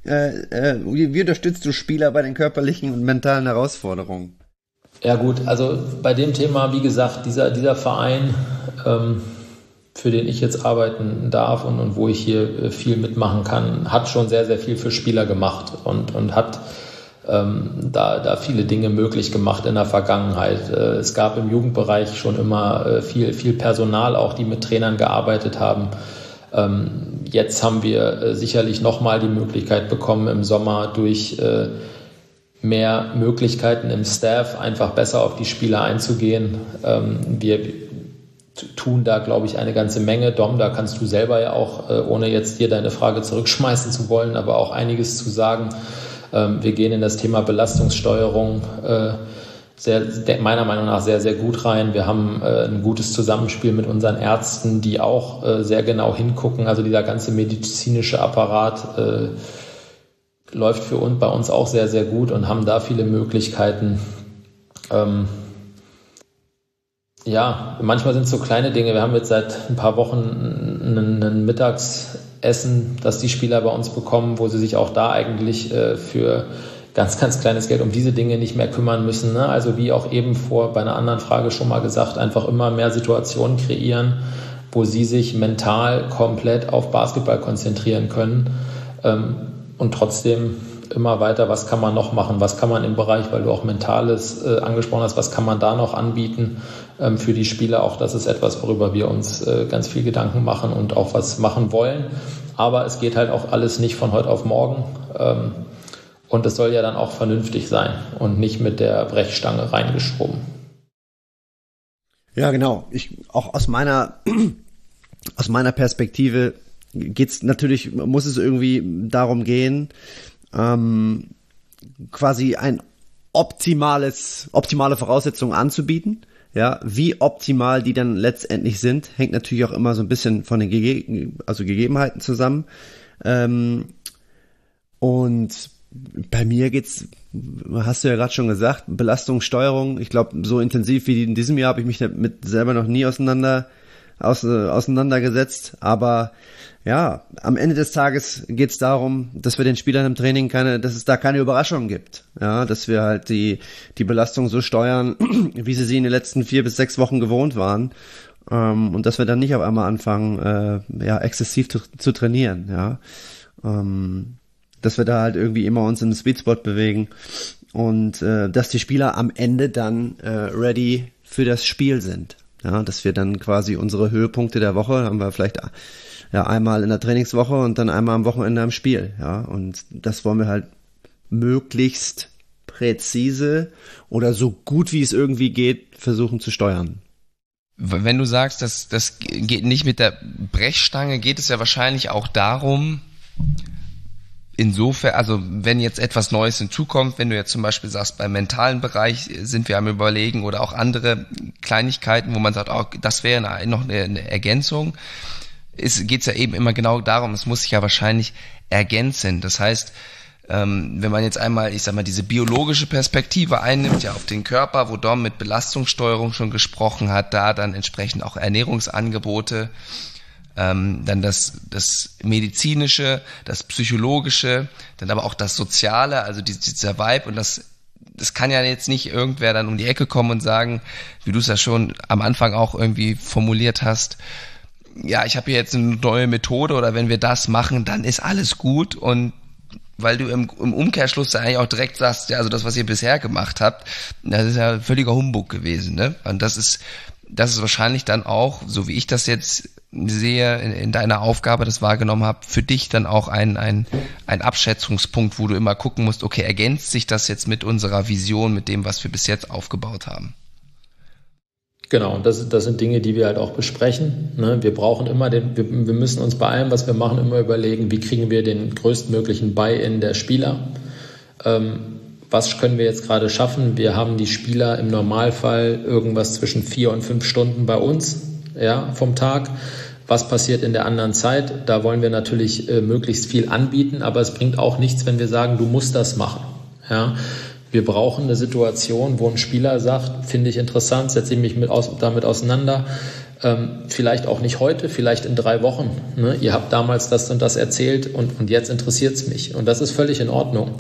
du Spieler bei den körperlichen und mentalen Herausforderungen? Ja gut, also bei dem Thema, wie gesagt, dieser Verein, für den ich jetzt arbeiten darf und wo ich hier viel mitmachen kann, hat schon sehr, sehr viel für Spieler gemacht und hat da viele Dinge möglich gemacht in der Vergangenheit. Es gab im Jugendbereich schon immer viel Personal auch, die mit Trainern gearbeitet haben. Jetzt haben wir sicherlich nochmal die Möglichkeit bekommen, im Sommer durch mehr Möglichkeiten im Staff einfach besser auf die Spieler einzugehen. Wir tun da, glaube ich, eine ganze Menge. Dom, da kannst du selber ja auch, ohne jetzt dir deine Frage zurückschmeißen zu wollen, aber auch einiges zu sagen. Wir gehen in das Thema Belastungssteuerung meiner Meinung nach sehr, sehr gut rein. Wir haben ein gutes Zusammenspiel mit unseren Ärzten, die auch sehr genau hingucken. Also dieser ganze medizinische Apparat läuft für uns bei uns auch sehr, sehr gut und haben da viele Möglichkeiten. Ja, manchmal sind es so kleine Dinge. Wir haben jetzt seit ein paar Wochen ein Mittagsessen, das die Spieler bei uns bekommen, wo sie sich auch da eigentlich für ganz, ganz kleines Geld um diese Dinge nicht mehr kümmern müssen. Ne? Also wie auch eben bei einer anderen Frage schon mal gesagt, einfach immer mehr Situationen kreieren, wo sie sich mental komplett auf Basketball konzentrieren können. Und trotzdem immer weiter, was kann man noch machen, was kann man im Bereich, weil du auch Mentales angesprochen hast, was kann man da noch anbieten für die Spieler. Auch das ist etwas, worüber wir uns ganz viel Gedanken machen und auch was machen wollen. Aber es geht halt auch alles nicht von heute auf morgen. Und es soll ja dann auch vernünftig sein und nicht mit der Brechstange reingeschoben. Ja, genau. Auch aus meiner Perspektive muss es irgendwie darum gehen, quasi optimale Voraussetzungen anzubieten. Ja, wie optimal die dann letztendlich sind, hängt natürlich auch immer so ein bisschen von den Gegebenheiten zusammen. Und bei mir geht's, hast du ja gerade schon gesagt, Belastungssteuerung. Ich glaube, so intensiv wie in diesem Jahr habe ich mich damit selber noch nie auseinandergesetzt. Aber ja, am Ende des Tages geht's darum, dass wir den Spielern im Training dass es da keine Überraschungen gibt. Ja, dass wir halt die Belastung so steuern, wie sie in den letzten 4 bis 6 Wochen gewohnt waren. Und dass wir dann nicht auf einmal anfangen, exzessiv zu trainieren. Ja, dass wir da halt irgendwie immer uns im Sweet Spot bewegen und dass die Spieler am Ende dann ready für das Spiel sind. Ja, dass wir dann quasi unsere Höhepunkte der Woche haben wir vielleicht einmal in der Trainingswoche und dann einmal am Wochenende am Spiel. Ja, und das wollen wir halt möglichst präzise oder so gut wie es irgendwie geht versuchen zu steuern. Wenn du sagst, das geht nicht mit der Brechstange, geht es ja wahrscheinlich auch darum, insofern, also wenn jetzt etwas Neues hinzukommt, wenn du jetzt zum Beispiel sagst, beim mentalen Bereich sind wir am Überlegen oder auch Kleinigkeiten, wo man sagt, oh, das wäre noch eine Ergänzung, geht es ja eben immer genau darum, es muss sich ja wahrscheinlich ergänzen. Das heißt, wenn man jetzt einmal, ich sag mal, diese biologische Perspektive einnimmt, ja auf den Körper, wo Dom mit Belastungssteuerung schon gesprochen hat, da dann entsprechend auch Ernährungsangebote, dann das medizinische, das psychologische, dann aber auch das soziale, also dieser Vibe, und das kann ja jetzt nicht irgendwer dann um die Ecke kommen und sagen, wie du es ja schon am Anfang auch irgendwie formuliert hast, ja, ich habe hier jetzt eine neue Methode oder wenn wir das machen, dann ist alles gut, und weil du im Umkehrschluss eigentlich auch direkt sagst, ja, also das, was ihr bisher gemacht habt, das ist ja völliger Humbug gewesen, ne? Und das ist wahrscheinlich dann auch, so wie ich das jetzt sehe, in deiner Aufgabe das wahrgenommen habe, für dich dann auch ein Abschätzungspunkt, wo du immer gucken musst, okay, ergänzt sich das jetzt mit unserer Vision, mit dem, was wir bis jetzt aufgebaut haben? Genau, und das sind Dinge, die wir halt auch besprechen. Ne? Wir brauchen immer wir müssen uns bei allem, was wir machen, immer überlegen, wie kriegen wir den größtmöglichen Buy-in der Spieler. Was können wir jetzt gerade schaffen? Wir haben die Spieler im Normalfall irgendwas zwischen 4 und 5 Stunden bei uns, ja, vom Tag. Was passiert in der anderen Zeit? Da wollen wir natürlich möglichst viel anbieten, aber es bringt auch nichts, wenn wir sagen, du musst das machen. Ja? Wir brauchen eine Situation, wo ein Spieler sagt, finde ich interessant, setze ich mich damit auseinander. Vielleicht auch nicht heute, vielleicht in 3 Wochen. Ne? Ihr habt damals das und das erzählt und jetzt interessiert es mich. Und das ist völlig in Ordnung.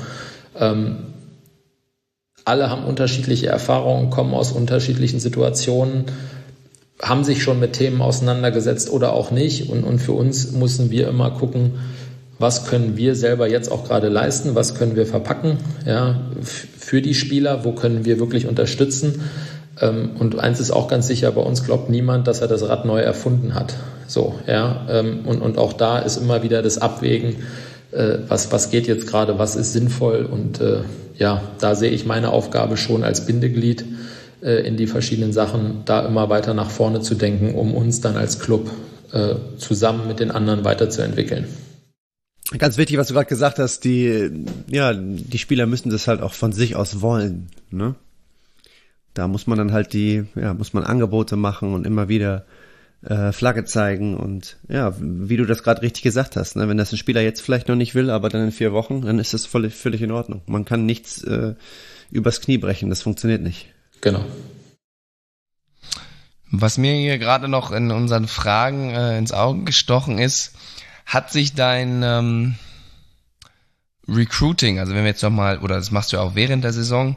Alle haben unterschiedliche Erfahrungen, kommen aus unterschiedlichen Situationen, haben sich schon mit Themen auseinandergesetzt oder auch nicht. Und für uns müssen wir immer gucken, was können wir selber jetzt auch gerade leisten, was können wir verpacken, ja, für die Spieler, wo können wir wirklich unterstützen. Und eins ist auch ganz sicher, bei uns glaubt niemand, dass er das Rad neu erfunden hat. So, ja, und auch da ist immer wieder das Abwägen, was geht jetzt gerade, was ist sinnvoll, und da sehe ich meine Aufgabe schon als Bindeglied in die verschiedenen Sachen, da immer weiter nach vorne zu denken, um uns dann als Club zusammen mit den anderen weiterzuentwickeln. Ganz wichtig, was du gerade gesagt hast, die Spieler müssen das halt auch von sich aus wollen, ne? Da muss man dann halt muss man Angebote machen und immer wieder Flagge zeigen, und ja, wie du das gerade richtig gesagt hast, ne? Wenn das ein Spieler jetzt vielleicht noch nicht will, aber dann in 4 Wochen, dann ist das völlig in Ordnung. Man kann nichts übers Knie brechen, das funktioniert nicht. Genau. Was mir hier gerade noch in unseren Fragen ins Auge gestochen ist, hat sich dein Recruiting, also wenn wir jetzt nochmal, oder das machst du ja auch während der Saison,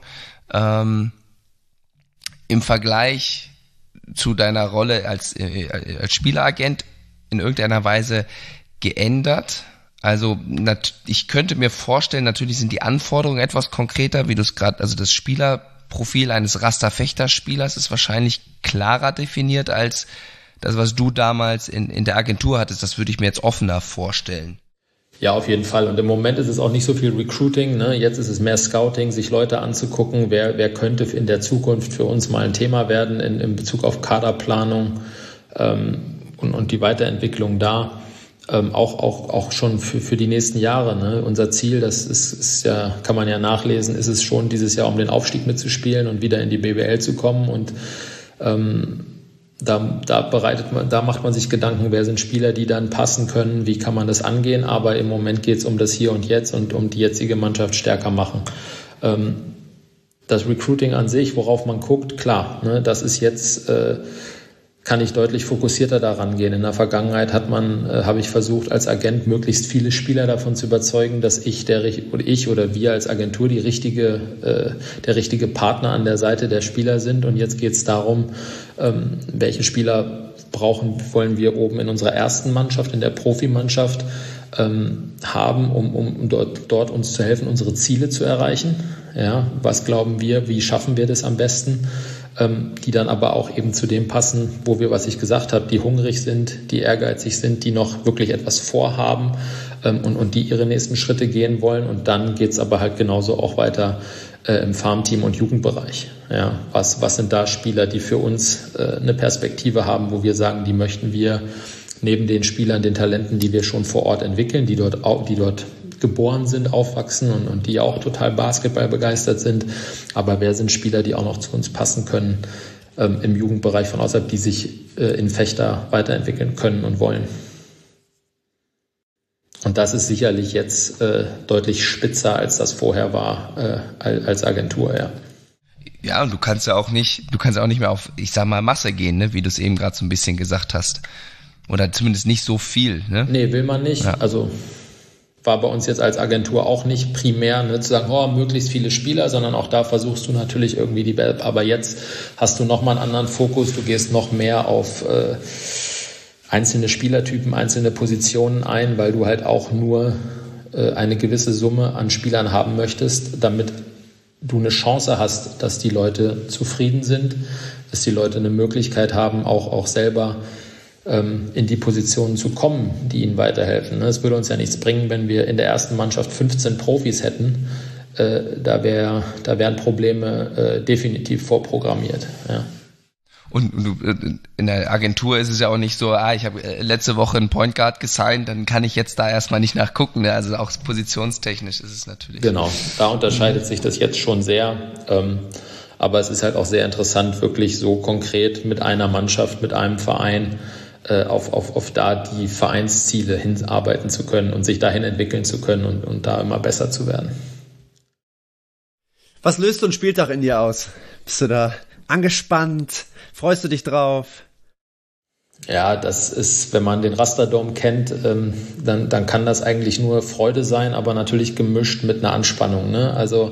im Vergleich zu deiner Rolle als Spieleragent in irgendeiner Weise geändert? Also ich könnte mir vorstellen, natürlich sind die Anforderungen etwas konkreter, wie du es gerade, also das Spielerprofil eines Raster-Fechter-Spielers ist wahrscheinlich klarer definiert als das, was du damals in der Agentur hattest. Das würde ich mir jetzt offener vorstellen. Ja, auf jeden Fall. Und im Moment ist es auch nicht so viel Recruiting, ne? Jetzt ist es mehr Scouting, sich Leute anzugucken, wer könnte in der Zukunft für uns mal ein Thema werden in Bezug auf Kaderplanung und die Weiterentwicklung da. Auch schon für die nächsten Jahre. Ne? Unser Ziel, das ist ja, kann man ja nachlesen, ist es schon dieses Jahr, um den Aufstieg mitzuspielen und wieder in die BBL zu kommen. Und da macht man sich Gedanken, wer sind Spieler, die dann passen können, wie kann man das angehen. Aber im Moment geht es um das Hier und Jetzt und um die jetzige Mannschaft stärker machen. Das Recruiting an sich, worauf man guckt, klar, ne, das ist jetzt... kann ich deutlich fokussierter daran gehen. In der Vergangenheit habe ich versucht, als Agent möglichst viele Spieler davon zu überzeugen, dass ich oder wir als Agentur der richtige Partner an der Seite der Spieler sind. Und jetzt geht es darum, welche Spieler wollen wir oben in unserer ersten Mannschaft, in der Profimannschaft haben, um dort uns zu helfen, unsere Ziele zu erreichen. Ja, was glauben wir, wie schaffen wir das am besten? Die dann aber auch eben zu dem passen, wo wir, was ich gesagt habe, die hungrig sind, die ehrgeizig sind, die noch wirklich etwas vorhaben und die ihre nächsten Schritte gehen wollen. Und dann geht's aber halt genauso auch weiter im Farmteam und Jugendbereich. Ja, was sind da Spieler, die für uns eine Perspektive haben, wo wir sagen, die möchten wir neben den Spielern, den Talenten, die wir schon vor Ort entwickeln, die dort geboren sind, aufwachsen und die auch total Basketball begeistert sind. Aber wer sind Spieler, die auch noch zu uns passen können im Jugendbereich von außerhalb, die sich in Fechter weiterentwickeln können und wollen? Und das ist sicherlich jetzt deutlich spitzer, als das vorher war als Agentur, ja. Ja, und du kannst ja auch nicht mehr auf, ich sag mal, Masse gehen, ne, wie du es eben gerade so ein bisschen gesagt hast. Oder zumindest nicht so viel, ne? Nee, will man nicht. Ja. Also war bei uns jetzt als Agentur auch nicht primär, ne, zu sagen, möglichst viele Spieler, sondern auch da versuchst du natürlich irgendwie aber jetzt hast du nochmal einen anderen Fokus, du gehst noch mehr auf einzelne Spielertypen, einzelne Positionen ein, weil du halt auch nur eine gewisse Summe an Spielern haben möchtest, damit du eine Chance hast, dass die Leute zufrieden sind, dass die Leute eine Möglichkeit haben, auch selber in die Positionen zu kommen, die ihnen weiterhelfen. Es würde uns ja nichts bringen, wenn wir in der ersten Mannschaft 15 Profis hätten. Da wären Probleme definitiv vorprogrammiert. Ja. Und in der Agentur ist es ja auch nicht so, ich habe letzte Woche einen Point Guard gesigned, dann kann ich jetzt da erstmal nicht nachgucken. Ne? Also auch positionstechnisch ist es natürlich. Genau, da unterscheidet sich das jetzt schon sehr. Aber es ist halt auch sehr interessant, wirklich so konkret mit einer Mannschaft, mit einem Verein auf da die Vereinsziele hinarbeiten zu können und sich dahin entwickeln zu können und da immer besser zu werden. Was löst so ein Spieltag in dir aus? Bist du da angespannt? Freust du dich drauf? Ja, das ist, wenn man den Rasterdome kennt, dann kann das eigentlich nur Freude sein, aber natürlich gemischt mit einer Anspannung. Ne? Also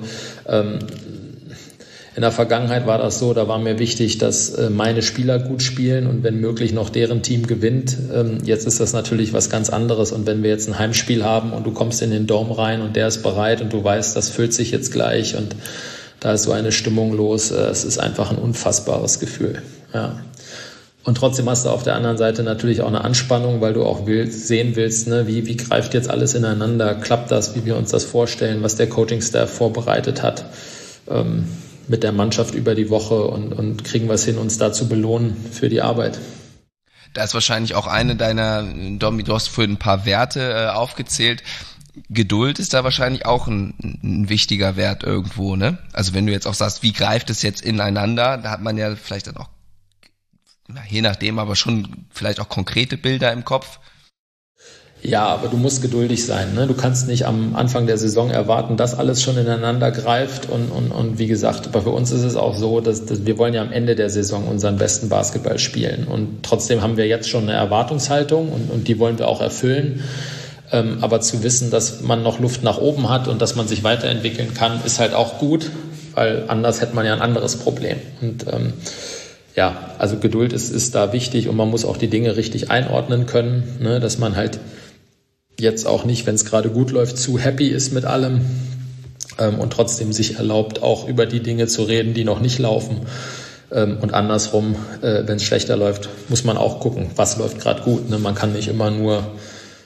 in der Vergangenheit war das so, da war mir wichtig, dass meine Spieler gut spielen und wenn möglich noch deren Team gewinnt. Jetzt ist das natürlich was ganz anderes und wenn wir jetzt ein Heimspiel haben und du kommst in den Dome rein und der ist bereit und du weißt, das füllt sich jetzt gleich und da ist so eine Stimmung los, es ist einfach ein unfassbares Gefühl. Ja. Und trotzdem hast du auf der anderen Seite natürlich auch eine Anspannung, weil du auch sehen willst, ne, wie greift jetzt alles ineinander, klappt das, wie wir uns das vorstellen, was der Coaching-Staff vorbereitet hat. Mit der Mannschaft über die Woche und kriegen wir es hin, uns da zu belohnen für die Arbeit. Da ist wahrscheinlich auch eine deiner, Domi, du hast vorhin ein paar Werte aufgezählt. Geduld ist da wahrscheinlich auch ein wichtiger Wert irgendwo, ne? Also wenn du jetzt auch sagst, wie greift es jetzt ineinander, da hat man ja vielleicht dann auch, je nachdem, aber schon vielleicht auch konkrete Bilder im Kopf. Ja, aber du musst geduldig sein. Ne? Du kannst nicht am Anfang der Saison erwarten, dass alles schon ineinander greift. Und wie gesagt, aber für uns ist es auch so, dass wir wollen ja am Ende der Saison unseren besten Basketball spielen. Und trotzdem haben wir jetzt schon eine Erwartungshaltung und die wollen wir auch erfüllen. Aber zu wissen, dass man noch Luft nach oben hat und dass man sich weiterentwickeln kann, ist halt auch gut, weil anders hätte man ja ein anderes Problem. Und also Geduld ist da wichtig und man muss auch die Dinge richtig einordnen können, ne? Dass man halt jetzt auch nicht, wenn es gerade gut läuft, zu happy ist mit allem und trotzdem sich erlaubt, auch über die Dinge zu reden, die noch nicht laufen. Und andersrum, wenn es schlechter läuft, muss man auch gucken, was läuft gerade gut. Ne? Man kann nicht immer nur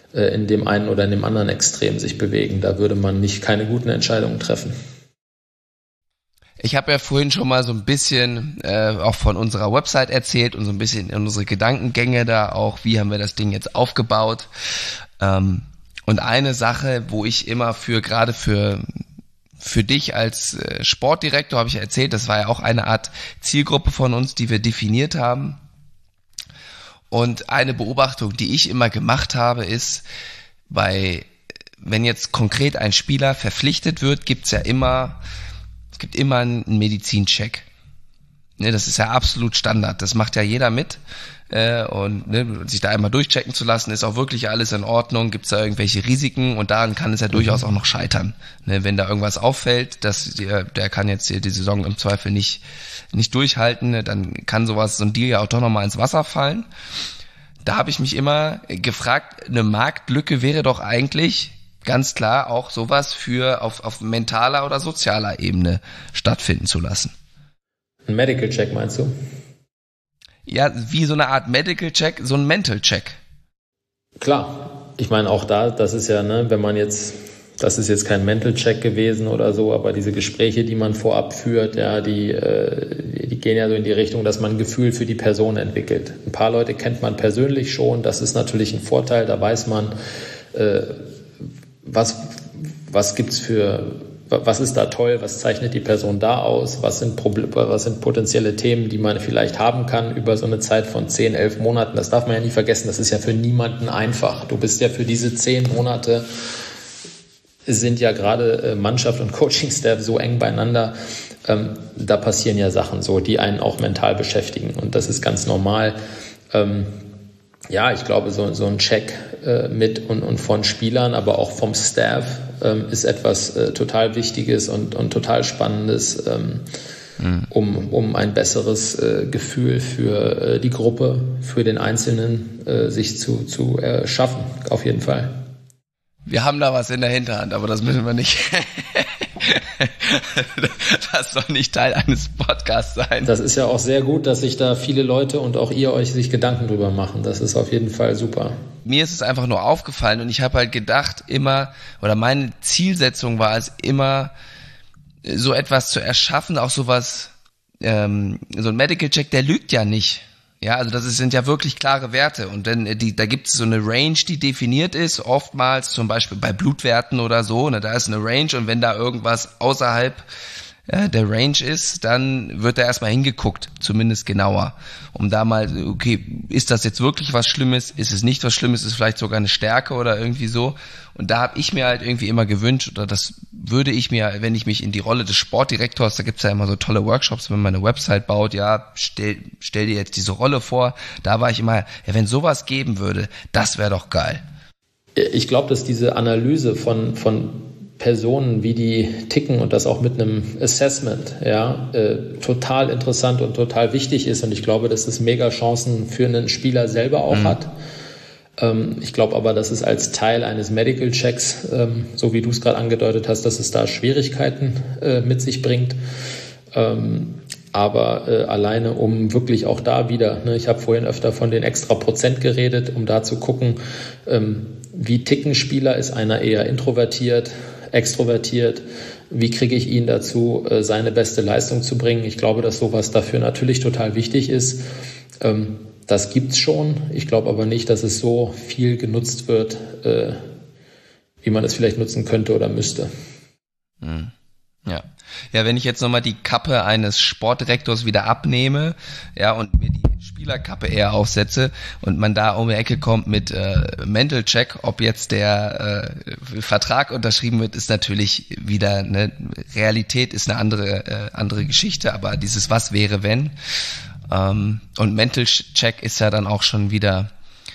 in dem einen oder in dem anderen Extrem sich bewegen. Da würde man keine guten Entscheidungen treffen. Ich habe ja vorhin schon mal so ein bisschen auch von unserer Website erzählt und so ein bisschen in unsere Gedankengänge da auch, wie haben wir das Ding jetzt aufgebaut. Und eine Sache, wo ich immer gerade für dich als Sportdirektor, habe ich ja erzählt, das war ja auch eine Art Zielgruppe von uns, die wir definiert haben. Und eine Beobachtung, die ich immer gemacht habe, ist, wenn jetzt konkret ein Spieler verpflichtet wird, gibt es immer einen Medizincheck. Ne, das ist ja absolut Standard. Das macht ja jeder mit. Und sich da einmal durchchecken zu lassen, ist auch wirklich alles in Ordnung. Gibt es da irgendwelche Risiken? Und daran kann es ja durchaus auch noch scheitern. Ne, wenn da irgendwas auffällt, der kann jetzt die Saison im Zweifel nicht durchhalten, ne, dann kann so ein Deal ja auch doch nochmal ins Wasser fallen. Da habe ich mich immer gefragt, eine Marktlücke wäre doch eigentlich ganz klar auch sowas auf mentaler oder sozialer Ebene stattfinden zu lassen. Ein Medical Check meinst du? Ja, wie so eine Art Medical Check, so ein Mental Check. Klar, ich meine auch das ist ja, das ist jetzt kein Mental Check gewesen oder so, aber diese Gespräche, die man vorab führt, ja, die gehen ja so in die Richtung, dass man ein Gefühl für die Person entwickelt. Ein paar Leute kennt man persönlich schon, das ist natürlich ein Vorteil, da weiß man, was ist da toll, was zeichnet die Person da aus, was sind potenzielle Themen, die man vielleicht haben kann über so eine Zeit von 10, 11 Monaten. Das darf man ja nie vergessen, das ist ja für niemanden einfach. Du bist ja für diese 10 Monate, sind ja gerade Mannschaft und Coaching-Staff so eng beieinander, da passieren ja Sachen so, die einen auch mental beschäftigen und das ist ganz normal. Ja, ich glaube, so ein Check mit und von Spielern, aber auch vom Staff ist etwas total Wichtiges und total Spannendes, um ein besseres Gefühl für die Gruppe, für den Einzelnen sich zu schaffen, auf jeden Fall. Wir haben da was in der Hinterhand, aber das müssen wir nicht. Das soll nicht Teil eines Podcasts sein. Das ist ja auch sehr gut, dass sich da viele Leute und auch ihr euch sich Gedanken drüber machen. Das ist auf jeden Fall super. Mir ist es einfach nur aufgefallen und ich habe halt gedacht meine Zielsetzung war es immer, so etwas zu erschaffen, auch sowas, so ein Medical Check, der lügt ja nicht. Ja, also sind ja wirklich klare Werte und dann da gibt es so eine Range, die definiert ist, oftmals zum Beispiel bei Blutwerten oder so, ne, da ist eine Range und wenn da irgendwas außerhalb der Range ist, dann wird da erstmal hingeguckt, zumindest genauer, um da mal, okay, ist das jetzt wirklich was Schlimmes, ist es nicht was Schlimmes, ist es vielleicht sogar eine Stärke oder irgendwie so. Und da habe ich mir halt irgendwie immer gewünscht, oder das würde ich mir, wenn ich mich in die Rolle des Sportdirektors, da gibt's ja immer so tolle Workshops, wenn man eine Website baut, ja, stell dir jetzt diese Rolle vor, da war ich immer, ja, wenn sowas geben würde, das wäre doch geil. Ich glaube, dass diese Analyse von Personen, wie die ticken und das auch mit einem Assessment, ja, total interessant und total wichtig ist und ich glaube, dass es mega Chancen für einen Spieler selber auch hat. Ich glaube aber, dass es als Teil eines Medical Checks, so wie du es gerade angedeutet hast, dass es da Schwierigkeiten mit sich bringt. Aber alleine, um wirklich auch da wieder, ne, ich habe vorhin öfter von den extra Prozent geredet, um da zu gucken, wie ticken Spieler, ist einer eher introvertiert, extrovertiert, wie kriege ich ihn dazu, seine beste Leistung zu bringen. Ich glaube, dass sowas dafür natürlich total wichtig ist. Das gibt's schon. Ich glaube aber nicht, dass es so viel genutzt wird, wie man es vielleicht nutzen könnte oder müsste. Ja, wenn ich jetzt nochmal die Kappe eines Sportdirektors wieder abnehme, ja, und mir die Spielerkappe eher aufsetze und man da um die Ecke kommt mit Mental Check, ob jetzt der Vertrag unterschrieben wird, ist natürlich wieder, ne, Realität ist eine andere Geschichte, aber dieses was wäre wenn, und Mental Check ist ja dann auch schon wieder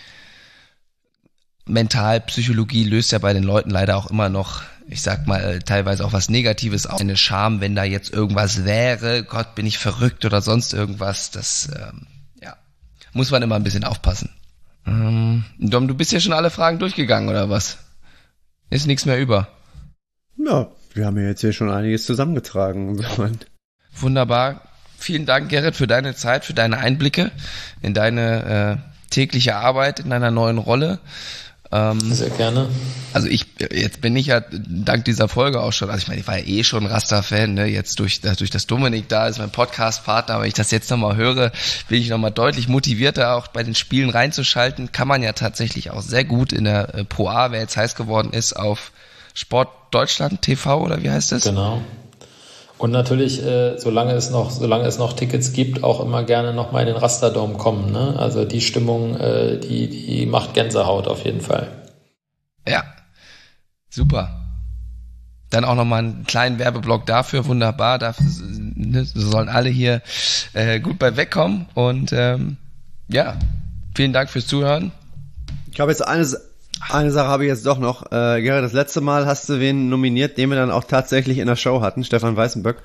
Mentalpsychologie, löst ja bei den Leuten leider auch immer noch, ich sag mal, teilweise auch was Negatives auf. Eine Scham, wenn da jetzt irgendwas wäre, Gott, bin ich verrückt oder sonst irgendwas, das, muss man immer ein bisschen aufpassen. Dom, du bist ja schon alle Fragen durchgegangen, oder was? Ist nichts mehr über. Ja, wir haben ja jetzt hier schon einiges zusammengetragen. Wunderbar. Vielen Dank, Gerrit, für deine Zeit, für deine Einblicke in deine tägliche Arbeit, in deiner neuen Rolle. Sehr gerne. Also jetzt bin ich ja dank dieser Folge auch schon, also ich meine, ich war ja eh schon Rasta-Fan, ne? Jetzt durch das Dominik da ist, mein Podcast-Partner, aber wenn ich das jetzt nochmal höre, bin ich nochmal deutlich motivierter, auch bei den Spielen reinzuschalten. Kann man ja tatsächlich auch sehr gut in der Pro A, wer jetzt heiß geworden ist, auf Sport Deutschland TV oder wie heißt es? Genau. Und natürlich, solange es noch Tickets gibt, auch immer gerne nochmal in den Rasterdome kommen. Ne? Also die Stimmung, die macht Gänsehaut auf jeden Fall. Ja, super. Dann auch nochmal einen kleinen Werbeblock dafür, wunderbar. Dafür, ne, sollen alle hier gut bei wegkommen. Und ja, vielen Dank fürs Zuhören. Ich habe jetzt eine Sache habe ich jetzt doch noch. Gerrit, das letzte Mal hast du wen nominiert, den wir dann auch tatsächlich in der Show hatten, Stefan Weißenböck.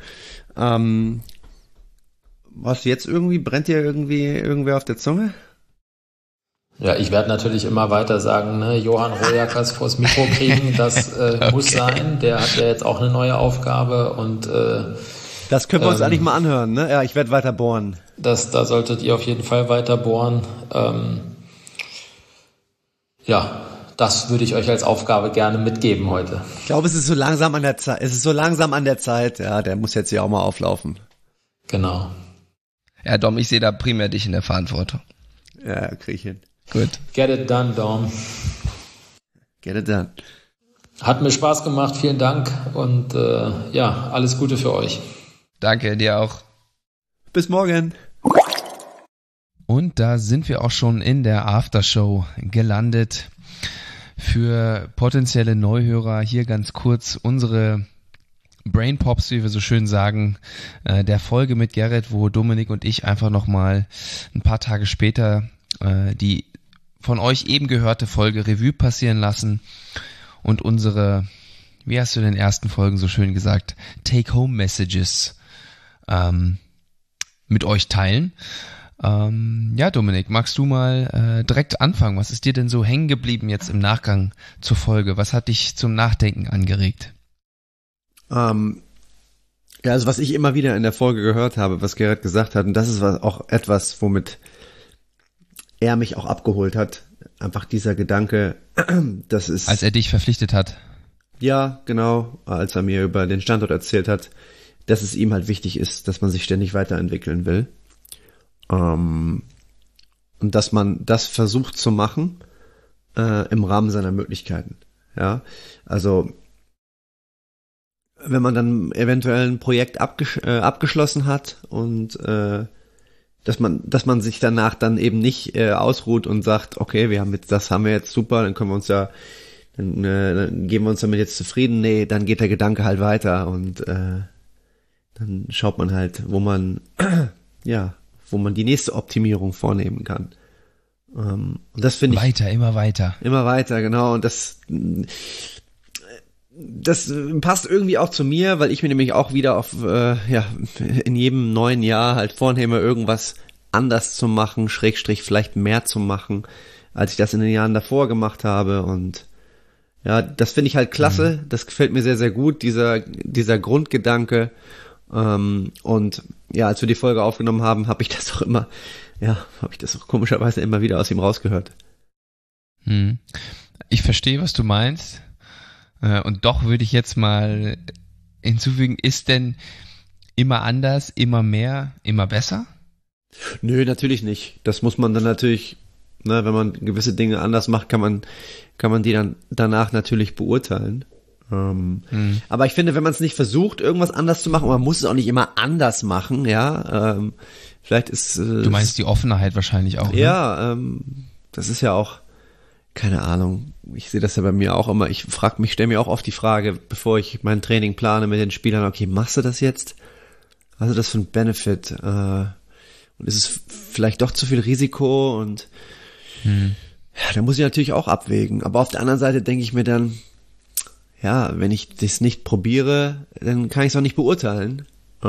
Was jetzt irgendwie, brennt dir irgendwer auf der Zunge? Ja, ich werde natürlich immer weiter sagen, ne, Johann Rojakas vors Mikro kriegen, das muss sein. Der hat ja jetzt auch eine neue Aufgabe und das können wir uns eigentlich mal anhören, ne? Ja, ich werde weiter bohren. Da solltet ihr auf jeden Fall weiter bohren. Ja, das würde ich euch als Aufgabe gerne mitgeben heute. Ich glaube, es ist so langsam an der Zeit. Ja, der muss jetzt ja auch mal auflaufen. Genau. Ja, Dom, ich sehe da primär dich in der Verantwortung. Ja, krieg ich hin. Gut. Get it done, Dom. Get it done. Hat mir Spaß gemacht, vielen Dank und ja, alles Gute für euch. Danke, dir auch. Bis morgen. Und da sind wir auch schon in der Aftershow gelandet. Für potenzielle Neuhörer hier ganz kurz unsere Brain Pops, wie wir so schön sagen, der Folge mit Gerrit, wo Dominik und ich einfach nochmal ein paar Tage später die von euch eben gehörte Folge Revue passieren lassen und unsere, wie hast du in den ersten Folgen so schön gesagt, Take-Home-Messages mit euch teilen. Ja, Dominik, magst du mal direkt anfangen? Was ist dir denn so hängen geblieben jetzt im Nachgang zur Folge? Was hat dich zum Nachdenken angeregt? Ja, also was ich immer wieder in der Folge gehört habe, was Gerrit gesagt hat, und das ist auch etwas, womit er mich auch abgeholt hat. Einfach dieser Gedanke, das ist... Als er dich verpflichtet hat. Ja, genau, als er mir über den Standort erzählt hat, dass es ihm halt wichtig ist, dass man sich ständig weiterentwickeln will. Und dass man das versucht zu machen im Rahmen seiner Möglichkeiten. Ja, also wenn man dann eventuell ein Projekt abgeschlossen hat und dass man sich danach dann eben nicht ausruht und sagt, okay, das haben wir jetzt super, dann können wir uns ja, dann geben wir uns damit jetzt zufrieden. Nee, dann geht der Gedanke halt weiter und dann schaut man halt, wo man die nächste Optimierung vornehmen kann. Und das finde ich... Immer weiter. Immer weiter, genau. Und das passt irgendwie auch zu mir, weil ich mir nämlich auch wieder in jedem neuen Jahr halt vornehme, irgendwas anders zu machen, Schrägstrich vielleicht mehr zu machen, als ich das in den Jahren davor gemacht habe. Und ja, das finde ich halt klasse. Das gefällt mir sehr, sehr gut, dieser Grundgedanke. Und ja, als wir die Folge aufgenommen haben, habe ich das auch komischerweise immer wieder aus ihm rausgehört. Ich verstehe, was du meinst. Und doch würde ich jetzt mal hinzufügen, ist denn immer anders, immer mehr, immer besser? Nö, natürlich nicht. Das muss man dann natürlich, wenn man gewisse Dinge anders macht, kann man die dann danach natürlich beurteilen. Aber ich finde, wenn man es nicht versucht, irgendwas anders zu machen, man muss es auch nicht immer anders machen, ja. Vielleicht ist du meinst die Offenheit wahrscheinlich auch, ja, ne? Das ist ja auch, keine Ahnung, ich sehe das ja bei mir auch immer, stelle mir auch oft die Frage, bevor ich mein Training plane mit den Spielern, okay, machst du das jetzt? Was ist das für ein Benefit? Und ist es vielleicht doch zu viel Risiko? Und ja, da muss ich natürlich auch abwägen. Aber auf der anderen Seite denke ich mir dann, ja, wenn ich das nicht probiere, dann kann ich es auch nicht beurteilen.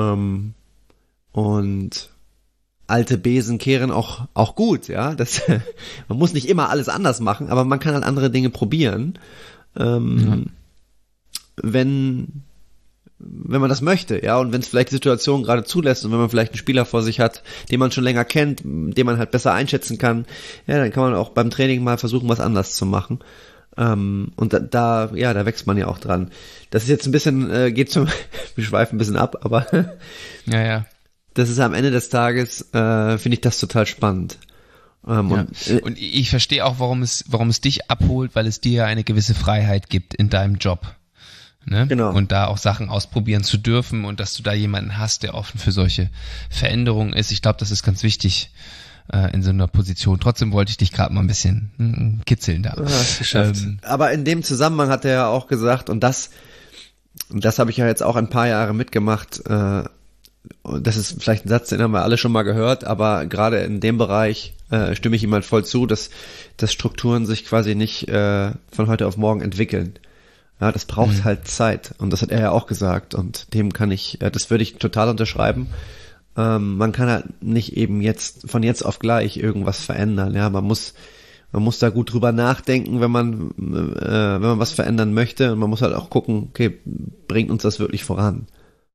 Und alte Besen kehren auch gut, ja. Man muss nicht immer alles anders machen, aber man kann halt andere Dinge probieren. Wenn das möchte, ja, und wenn es vielleicht die Situation gerade zulässt und wenn man vielleicht einen Spieler vor sich hat, den man schon länger kennt, den man halt besser einschätzen kann, ja, dann kann man auch beim Training mal versuchen, was anders zu machen. Und da wächst man ja auch dran. Das ist jetzt ein bisschen, wir schweifen ein bisschen ab, aber ja. Das ist am Ende des Tages, finde ich das total spannend. Und ich verstehe auch, warum es dich abholt, weil es dir ja eine gewisse Freiheit gibt in deinem Job. Ne? Genau. Und da auch Sachen ausprobieren zu dürfen und dass du da jemanden hast, der offen für solche Veränderungen ist. Ich glaube, das ist ganz wichtig in so einer Position. Trotzdem wollte ich dich gerade mal ein bisschen kitzeln da. Geschafft. Aber in dem Zusammenhang hat er ja auch gesagt, und das habe ich ja jetzt auch ein paar Jahre mitgemacht, und das ist vielleicht ein Satz, den haben wir alle schon mal gehört, aber gerade in dem Bereich stimme ich ihm halt voll zu, dass Strukturen sich quasi nicht von heute auf morgen entwickeln. Ja, das braucht halt Zeit, und das hat er ja auch gesagt, und das würde ich total unterschreiben. Man kann halt nicht eben von jetzt auf gleich irgendwas verändern. Ja, man muss da gut drüber nachdenken, wenn man was verändern möchte, und man muss halt auch gucken, okay, bringt uns das wirklich voran?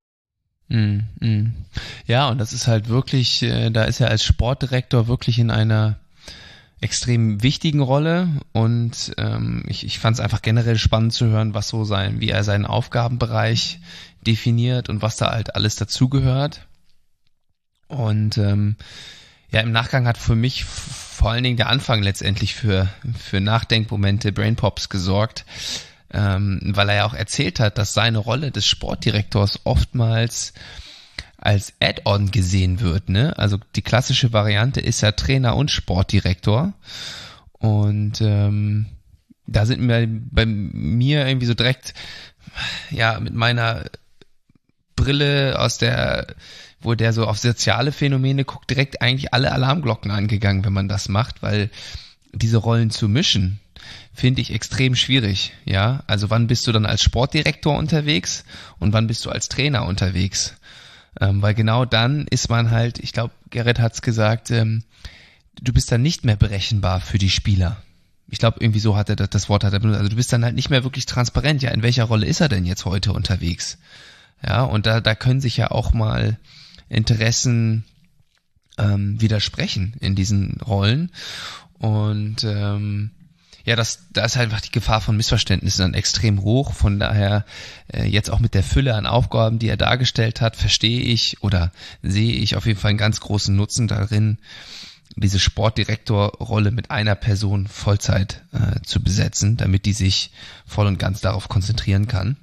Ja, und das ist halt wirklich, da ist er als Sportdirektor wirklich in einer extrem wichtigen Rolle, und ich fand es einfach generell spannend zu hören, wie er seinen Aufgabenbereich definiert und was da halt alles dazugehört. Und im Nachgang hat für mich vor allen Dingen der Anfang letztendlich für Nachdenkmomente, Brainpops gesorgt, weil er ja auch erzählt hat, dass seine Rolle des Sportdirektors oftmals als Add-on gesehen wird, ne? Also die klassische Variante ist ja Trainer und Sportdirektor, und da sind wir bei mir irgendwie so direkt, ja, mit meiner Brille wo der so auf soziale Phänomene guckt, direkt eigentlich alle Alarmglocken angegangen, wenn man das macht, weil diese Rollen zu mischen, finde ich extrem schwierig, ja. Also wann bist du dann als Sportdirektor unterwegs und wann bist du als Trainer unterwegs? Weil genau dann ist man halt, ich glaube, Gerrit hat's gesagt, du bist dann nicht mehr berechenbar für die Spieler. Ich glaube, irgendwie so das Wort hat er benutzt. Also du bist dann halt nicht mehr wirklich transparent. Ja, in welcher Rolle ist er denn jetzt heute unterwegs? Ja, und da können sich ja auch mal Interessen widersprechen in diesen Rollen. Und da ist halt einfach die Gefahr von Missverständnissen dann extrem hoch. Von daher jetzt auch mit der Fülle an Aufgaben, die er dargestellt hat, sehe ich auf jeden Fall einen ganz großen Nutzen darin, diese Sportdirektorrolle mit einer Person Vollzeit zu besetzen, damit die sich voll und ganz darauf konzentrieren kann.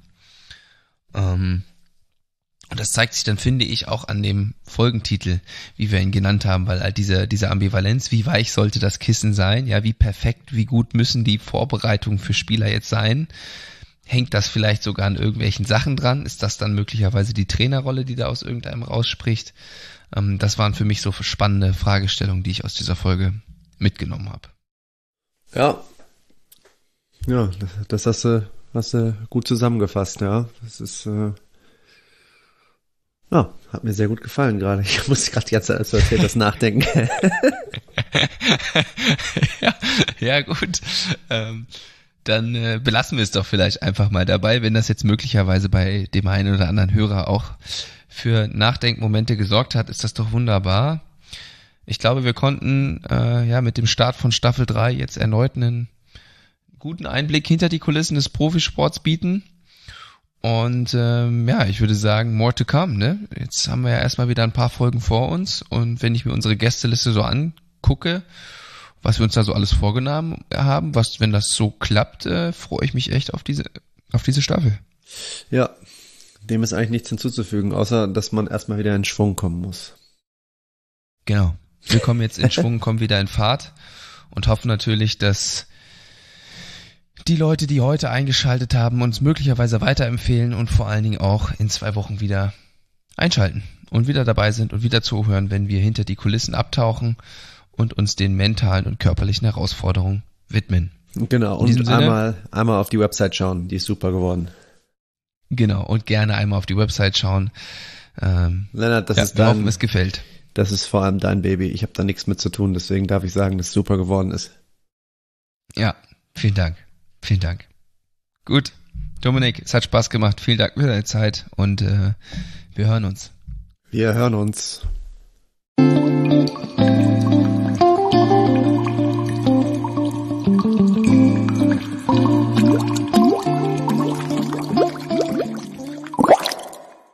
Und das zeigt sich dann, finde ich, auch an dem Folgentitel, wie wir ihn genannt haben, weil halt diese Ambivalenz, wie weich sollte das Kissen sein, ja, wie perfekt, wie gut müssen die Vorbereitungen für Spieler jetzt sein? Hängt das vielleicht sogar an irgendwelchen Sachen dran? Ist das dann möglicherweise die Trainerrolle, die da aus irgendeinem rausspricht? Das waren für mich so spannende Fragestellungen, die ich aus dieser Folge mitgenommen habe. Ja, das hast du gut zusammengefasst, ja. Das ist hat mir sehr gut gefallen gerade. Ich muss gerade die ganze Zeit, als du erzählt hast, nachdenken. ja, gut. Dann belassen wir es doch vielleicht einfach mal dabei, wenn das jetzt möglicherweise bei dem einen oder anderen Hörer auch für Nachdenkmomente gesorgt hat, ist das doch wunderbar. Ich glaube, wir konnten mit dem Start von Staffel 3 jetzt erneut einen guten Einblick hinter die Kulissen des Profisports bieten. Und ich würde sagen, more to come, ne? Jetzt haben wir ja erstmal wieder ein paar Folgen vor uns, und wenn ich mir unsere Gästeliste so angucke, was wir uns da so alles vorgenommen haben, wenn das so klappt, freue ich mich echt auf diese Staffel. Ja, dem ist eigentlich nichts hinzuzufügen, außer dass man erstmal wieder in Schwung kommen muss. Genau. Wir kommen jetzt in Schwung, kommen wieder in Fahrt und hoffen natürlich, dass die Leute, die heute eingeschaltet haben, uns möglicherweise weiterempfehlen und vor allen Dingen auch in 2 Wochen wieder einschalten und wieder dabei sind und wieder zuhören, wenn wir hinter die Kulissen abtauchen und uns den mentalen und körperlichen Herausforderungen widmen. Genau, und einmal auf die Website schauen, die ist super geworden. Genau, und gerne einmal auf die Website schauen. Lennart, wir hoffen, es gefällt. Das ist vor allem dein Baby. Ich habe da nichts mit zu tun, deswegen darf ich sagen, dass es super geworden ist. Ja, vielen Dank. Vielen Dank. Gut, Dominik, es hat Spaß gemacht. Vielen Dank für deine Zeit und wir hören uns. Wir hören uns.